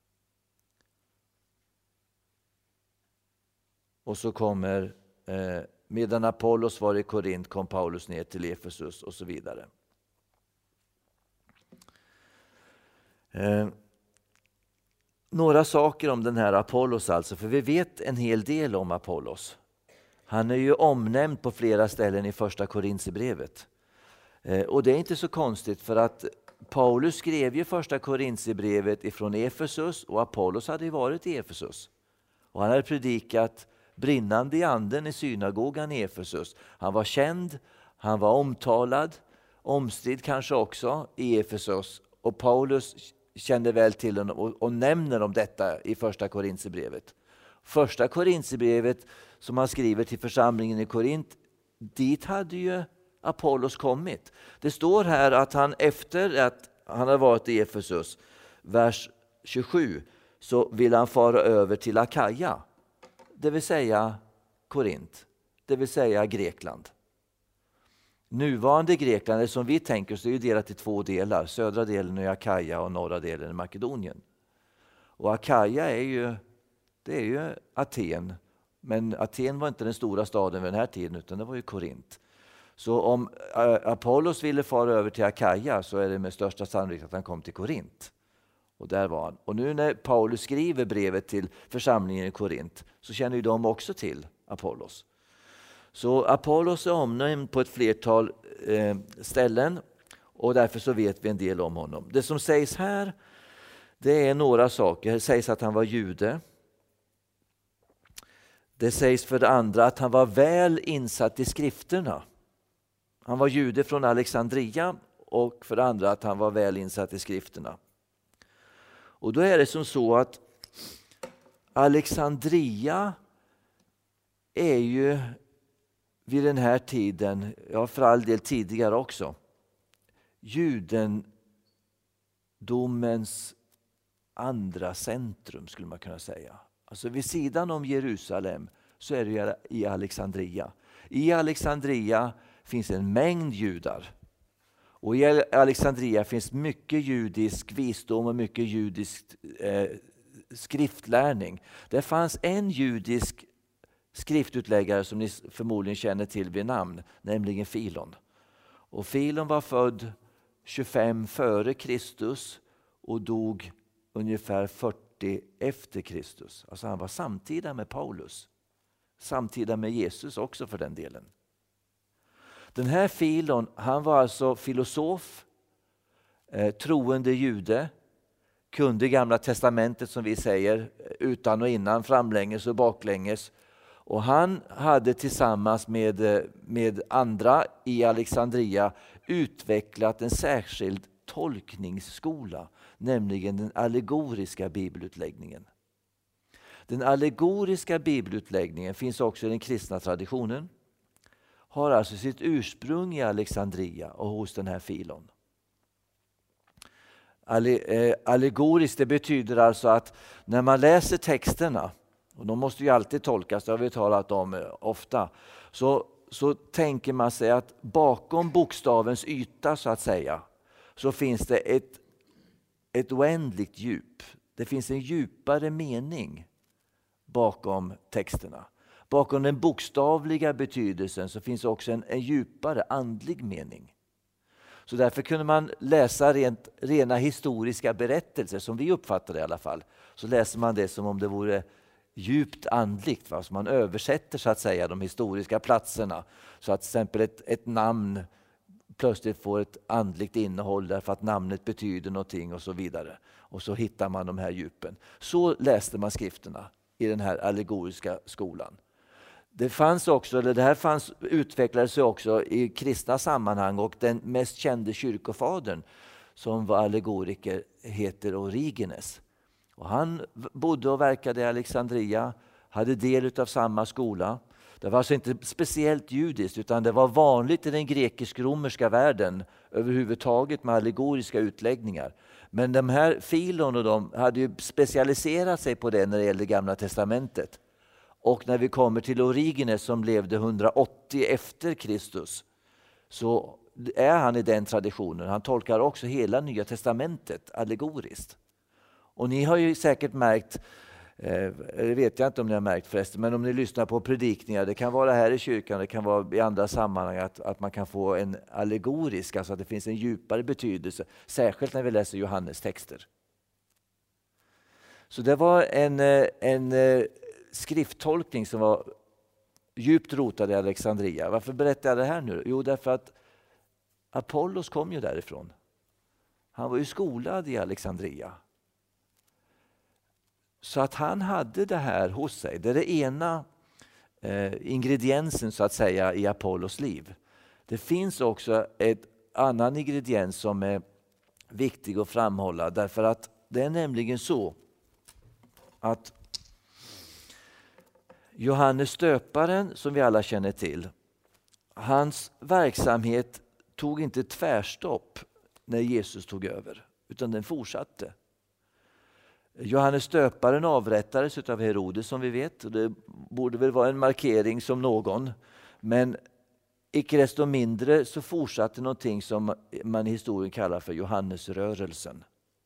Speaker 2: Och så kommer, medan Apollos var i Korint kom Paulus ner till Efesus och så vidare. Några saker om den här Apollos alltså, för vi vet en hel del om Apollos. Han är ju omnämnd på flera ställen i första Korinthierbrevet. Och det är inte så konstigt, för att Paulus skrev ju första Korinthierbrevet ifrån Efesus, och Apollos hade ju varit i Efesus. Och han hade predikat brinnande i anden i synagogan i Efesus. Han var känd, han var omtalad, omstridd kanske också i Efesus. Och Paulus kände väl till honom och nämner om detta i första Korinthierbrevet. Första Korinthierbrevet som han skriver till församlingen i Korint, dit hade ju Apollos kommit. Det står här att han efter att han har varit i Efesus, vers 27, så vill han fara över till Akaja, det vill säga Korint, det vill säga Grekland. Nuvarande Grekland, som vi tänker oss, är ju delat i två delar. Södra delen är Akaja och norra delen är Makedonien. Och Akaja är ju Aten. Men Aten var inte den stora staden vid den här tiden, utan det var ju Korint. Så om Apollos ville fara över till Akaja, så är det med största sannolikhet att han kom till Korint. Och där var han. Och nu när Paulus skriver brevet till församlingen i Korint, så känner ju de också till Apollos. Så Apollos är omnämnd på ett flertal ställen, och därför så vet vi en del om honom. Det som sägs här, det är några saker. Det sägs att han var jude. Det sägs för det andra att han var väl insatt i skrifterna. Han var jude från Alexandria, och för det andra att han var väl insatt i skrifterna. Och då är det som så att Alexandria är ju vid den här tiden, ja för all del tidigare också, judendomens andra centrum skulle man kunna säga. Alltså vid sidan om Jerusalem så är det i Alexandria. I Alexandria finns en mängd judar. Och i Alexandria finns mycket judisk visdom och mycket judisk skriftlärning. Det fanns en judisk skriftutläggare som ni förmodligen känner till vid namn, nämligen Filon. Och Filon var född 25 före Kristus och dog ungefär 40 efter Kristus. Alltså han var samtida med Paulus. Samtida med Jesus också för den delen. Den här Filon, han var alltså filosof, troende jude, kunde Gamla testamentet som vi säger, utan och innan, framlänges och baklänges. Och han hade tillsammans med andra i Alexandria utvecklat en särskild tolkningsskola, nämligen den allegoriska bibelutläggningen. Den allegoriska bibelutläggningen finns också i den kristna traditionen, har alltså sitt ursprung i Alexandria och hos den här Filon. Allegoriskt, det betyder alltså att när man läser texterna, och de måste ju alltid tolkas, det har vi talat om ofta, så tänker man sig att bakom bokstavens yta så att säga, så finns det ett oändligt djup. Det finns en djupare mening bakom texterna. Bakom den bokstavliga betydelsen så finns också en djupare andlig mening. Så därför kunde man läsa rena historiska berättelser, som vi uppfattar det i alla fall. Så läser man det som om det vore djupt andligt. Va? Så man översätter så att säga de historiska platserna. Så att till exempel ett namn plötsligt får ett andligt innehåll därför att namnet betyder någonting och så vidare. Och så hittar man de här djupen. Så läste man skrifterna i den här allegoriska skolan. Det här utvecklades också i kristna sammanhang, och den mest kände kyrkofadern som var allegoriker heter Origenes. Och han bodde och verkade i Alexandria, hade del av samma skola. Det var alltså inte speciellt judiskt, utan det var vanligt i den grekisk-romerska världen överhuvudtaget med allegoriska utläggningar. Men de här Filon och de hade ju specialiserat sig på det när det gällde Gamla testamentet. Och när vi kommer till Origenes som levde 180 efter Kristus, så är han i den traditionen. Han tolkar också hela Nya testamentet allegoriskt. Och ni har ju säkert märkt, det vet jag inte om ni har märkt förresten, men om ni lyssnar på predikningar, det kan vara här i kyrkan, det kan vara i andra sammanhang, att man kan få en allegorisk, alltså att det finns en djupare betydelse, särskilt när vi läser Johannes texter. Så det var en skrifttolkning som var djupt rotad i Alexandria. Varför berättar jag det här nu? Jo, därför att Apollos kom ju därifrån. Han var ju skolad i Alexandria. Så att han hade det här hos sig. Det är det ena ingrediensen så att säga i Apollos liv. Det finns också ett annan ingrediens som är viktig att framhålla. Därför att det är nämligen så att Johannes döparen, som vi alla känner till, hans verksamhet tog inte tvärstopp när Jesus tog över, utan den fortsatte. Johannes döparen avrättades av Herodes som vi vet, och det borde väl vara en markering som någon, men icke desto mindre så fortsatte någonting som man i historien kallar för Johannesrörelsen.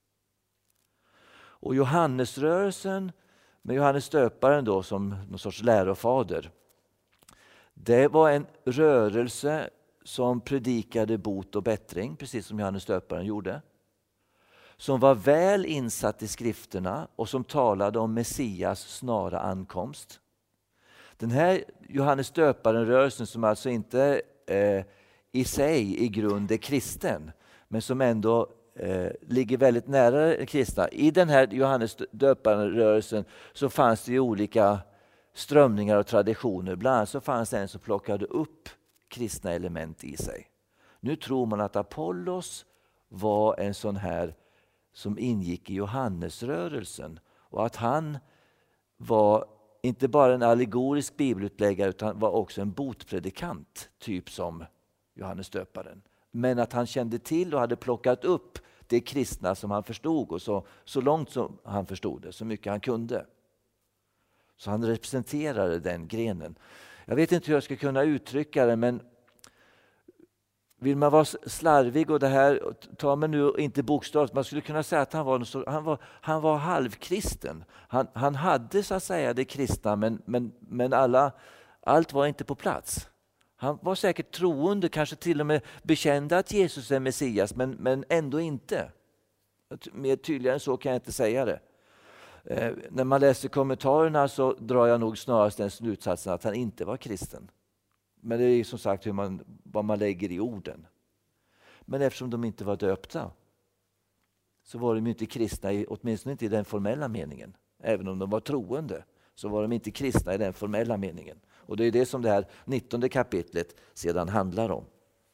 Speaker 2: Och Johannesrörelsen med Johannes döparen då som någon sorts lärofader, det var en rörelse som predikade bot och bättring, precis som Johannes döparen gjorde. Som var väl insatt i skrifterna och som talade om Messias snara ankomst. Den här Johannes döparen-rörelsen som alltså inte i sig i grund är kristen, men som ändå ligger väldigt nära kristna. I den här Johannes döparen-rörelsen så fanns det ju olika strömningar och traditioner. Bland annat så fanns det en som plockade upp kristna element i sig. Nu tror man att Apollos var en sån här som ingick i Johannesrörelsen och att han var inte bara en allegorisk bibelutläggare utan var också en botpredikant, typ som Johannes döparen. Men att han kände till och hade plockat upp det kristna som han förstod och så långt som han förstod det, så mycket han kunde. Så han representerade den grenen. Jag vet inte hur jag ska kunna uttrycka det, men vill man vara slarvig och det här tar man nu inte bokstavligt, man skulle kunna säga att han var halvkristen. Han hade så att säga det kristna, men allt var inte på plats. Han var säkert troende, kanske till och med bekände att Jesus är Messias, men ändå inte. Mer tydligare än så kan jag inte säga det. När man läser kommentarerna så drar jag nog snarast den slutsatsen att han inte var kristen. Men det är som sagt vad man lägger i orden. Men eftersom de inte var döpta så var de inte kristna, åtminstone inte i den formella meningen. Även om de var troende så var de inte kristna i den formella meningen. Och det är det som det här 19 kapitlet sedan handlar om.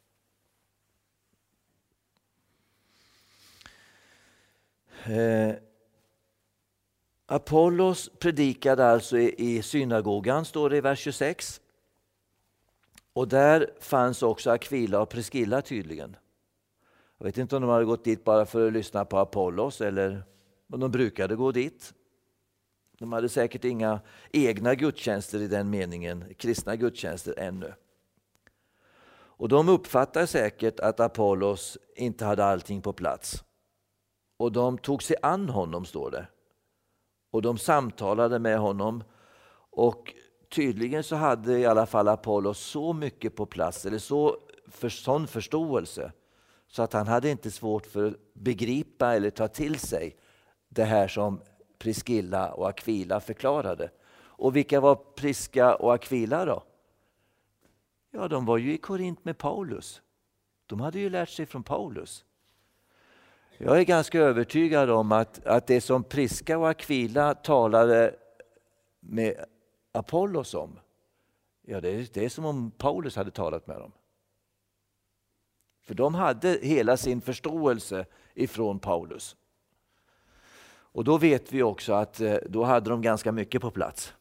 Speaker 2: Apollos predikade alltså i synagogan, står det i vers 26. Och där fanns också Aquila och Priscilla tydligen. Jag vet inte om de hade gått dit bara för att lyssna på Apollos eller om de brukade gå dit. De hade säkert inga egna gudstjänster i den meningen, kristna gudstjänster ännu. Och de uppfattade säkert att Apollos inte hade allting på plats. Och de tog sig an honom, står det. Och de samtalade med honom. Och tydligen så hade i alla fall Apollos så mycket på plats, eller sån förståelse, så att han hade inte svårt för att begripa eller ta till sig det här som Priscilla och Aquila förklarade. Och vilka var Prisca och Aquila då? Ja, de var ju i Korint med Paulus. De hade ju lärt sig från Paulus. Jag är ganska övertygad om att det som Prisca och Aquila talade med Apollos om, ja, det är som om Paulus hade talat med dem. För de hade hela sin förståelse ifrån Paulus. Och då vet vi också att då hade de ganska mycket på plats.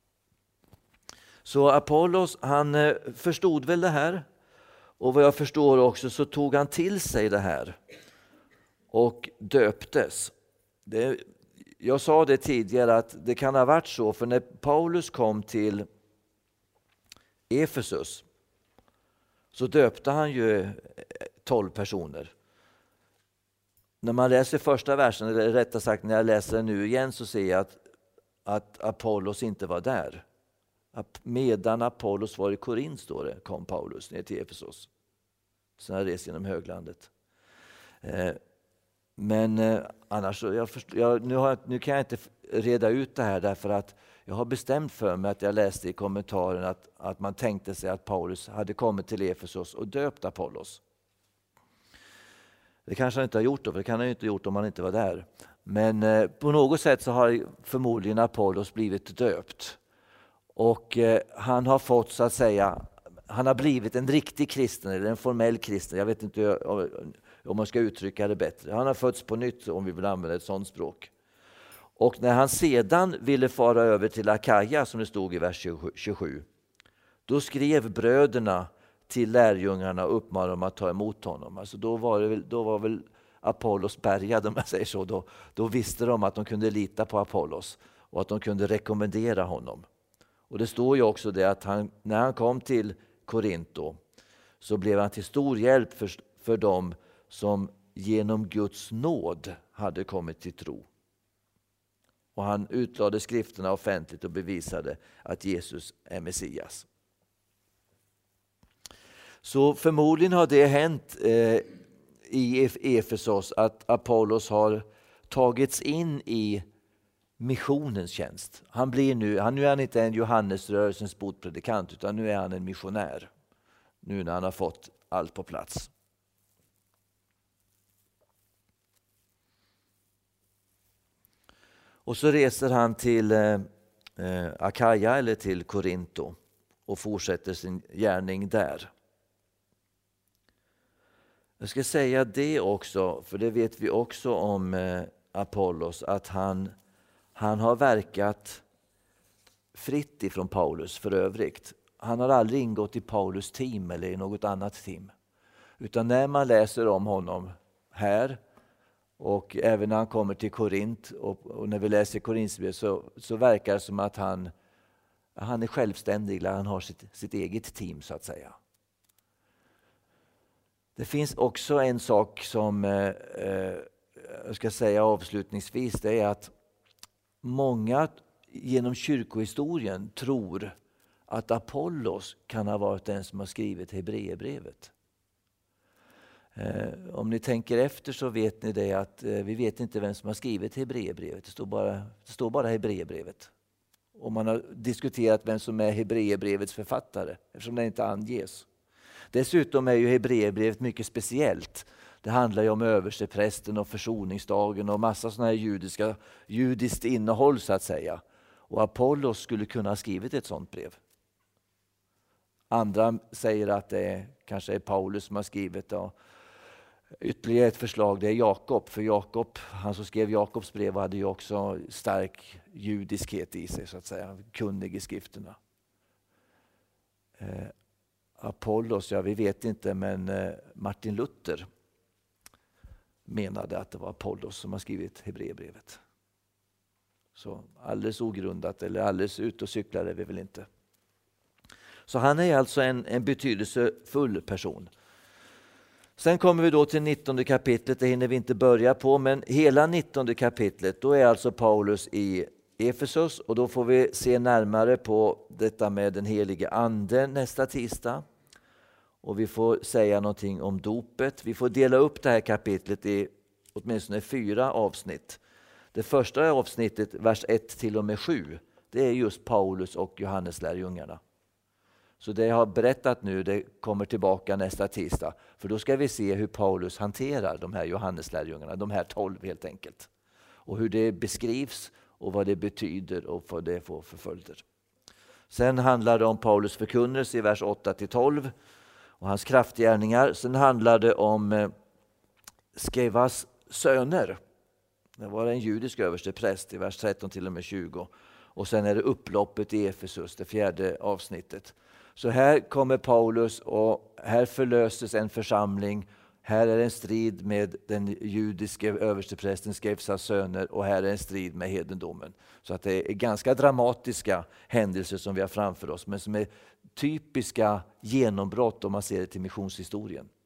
Speaker 2: Så Apollos, han förstod väl det här. Och vad jag förstår också så tog han till sig det här. Och döptes. Jag sa det tidigare att det kan ha varit så. För när Paulus kom till Efesus så döpte han ju 12 personer. När man läser första versen, eller rättare sagt när jag läser den nu igen, så ser jag att Apollos inte var där. Medan Apollos var i Korint, står det, kom Paulus ner till Efesos. Sen har rest genom höglandet. Men annars, nu kan jag inte reda ut det här, därför att jag har bestämt för mig att jag läste i kommentaren att man tänkte sig att Paulus hade kommit till Efesos och döpt Apollos. Det kanske han inte har gjort då, för det kan han ju inte ha gjort om han inte var där. Men på något sätt så har förmodligen Apollos blivit döpt. Och han har fått, så att säga, han har blivit en riktig kristen eller en formell kristen. Jag vet inte om man ska uttrycka det bättre. Han har fötts på nytt, om vi vill använda ett sådant språk. Och när han sedan ville fara över till Akaja, som det stod i vers 27, då skrev bröderna till lärjungarna och uppmanade dem att ta emot honom. Alltså då var väl Apollos bärgad, om jag säger så. Då visste de att de kunde lita på Apollos och att de kunde rekommendera honom. Och det står ju också det att när han kom till Korinto så blev han till stor hjälp för dem som genom Guds nåd hade kommit till tro. Och han utlade skrifterna offentligt och bevisade att Jesus är Messias. Så förmodligen har det hänt i Efesos att Apollos har tagits in i missionens tjänst. Nu är han inte en Johannesrörelsens botpredikant, utan nu är han en missionär. Nu när han har fått allt på plats. Och så reser han till Akaja eller till Korinto och fortsätter sin gärning där. Jag ska säga det också, för det vet vi också om Apollos, att han har verkat fritt ifrån Paulus för övrigt. Han har aldrig ingått i Paulus team eller i något annat team. Utan när man läser om honom här och även när han kommer till Korint och när vi läser Korinthierbrevet så verkar det som att han är självständig, han har sitt eget team, så att säga. Det finns också en sak som jag ska säga avslutningsvis, det är att många genom kyrkohistorien tror att Apollos kan ha varit den som har skrivit Hebreerbrevet. Om ni tänker efter så vet ni det att vi vet inte vem som har skrivit Hebreerbrevet. Det står bara Hebreerbrevet. Och man har diskuterat vem som är Hebreerbrevets författare, eftersom det inte anges. Dessutom är ju Hebreerbrevet mycket speciellt. Det handlar ju om översteprästen och försoningsdagen och massa sådana här judiskt innehåll, så att säga. Och Apollos skulle kunna ha skrivit ett sådant brev. Andra säger att det kanske är Paulus som har skrivit det. Ytterligare ett förslag, det är Jakob. För Jakob, han som skrev Jakobs brev, hade ju också stark judiskhet i sig, så att säga. Kunnig i skrifterna. Apollos, ja, vi vet inte, men Martin Luther menade att det var Apollos som har skrivit Hebreerbrevet. Så alldeles ogrundat eller alldeles ut och cyklar är vi väl inte. Så han är alltså en betydelsefull person. Sen kommer vi då till 19 kapitlet, det hinner vi inte börja på, men hela 19 kapitlet, då är alltså Paulus i Efesos och då får vi se närmare på detta med den helige ande nästa tisdag. Och vi får säga någonting om dopet. Vi får dela upp det här kapitlet i åtminstone 4 avsnitt. Det första avsnittet, vers 1 till och med 7, det är just Paulus och Johannes lärjungarna. Så det jag har berättat nu, det kommer tillbaka nästa tisdag. För då ska vi se hur Paulus hanterar de här Johannes lärjungarna, de här 12 helt enkelt. Och hur det beskrivs och vad det betyder och vad det får för följder. Sen handlar det om Paulus förkunnelse i vers 8-12 och hans kraftgärningar. Sen handlar det om Skevas söner. Det var en judisk överstepräst i vers 13 till och med 20. Och sen är det upploppet i Efesus, det 4:e avsnittet. Så här kommer Paulus och här förlöses en församling. Här är en strid med den judiske översteprästen Skevas söner och här är en strid med hedendomen. Så att det är ganska dramatiska händelser som vi har framför oss, men som är typiska genombrott om man ser det till missionshistorien.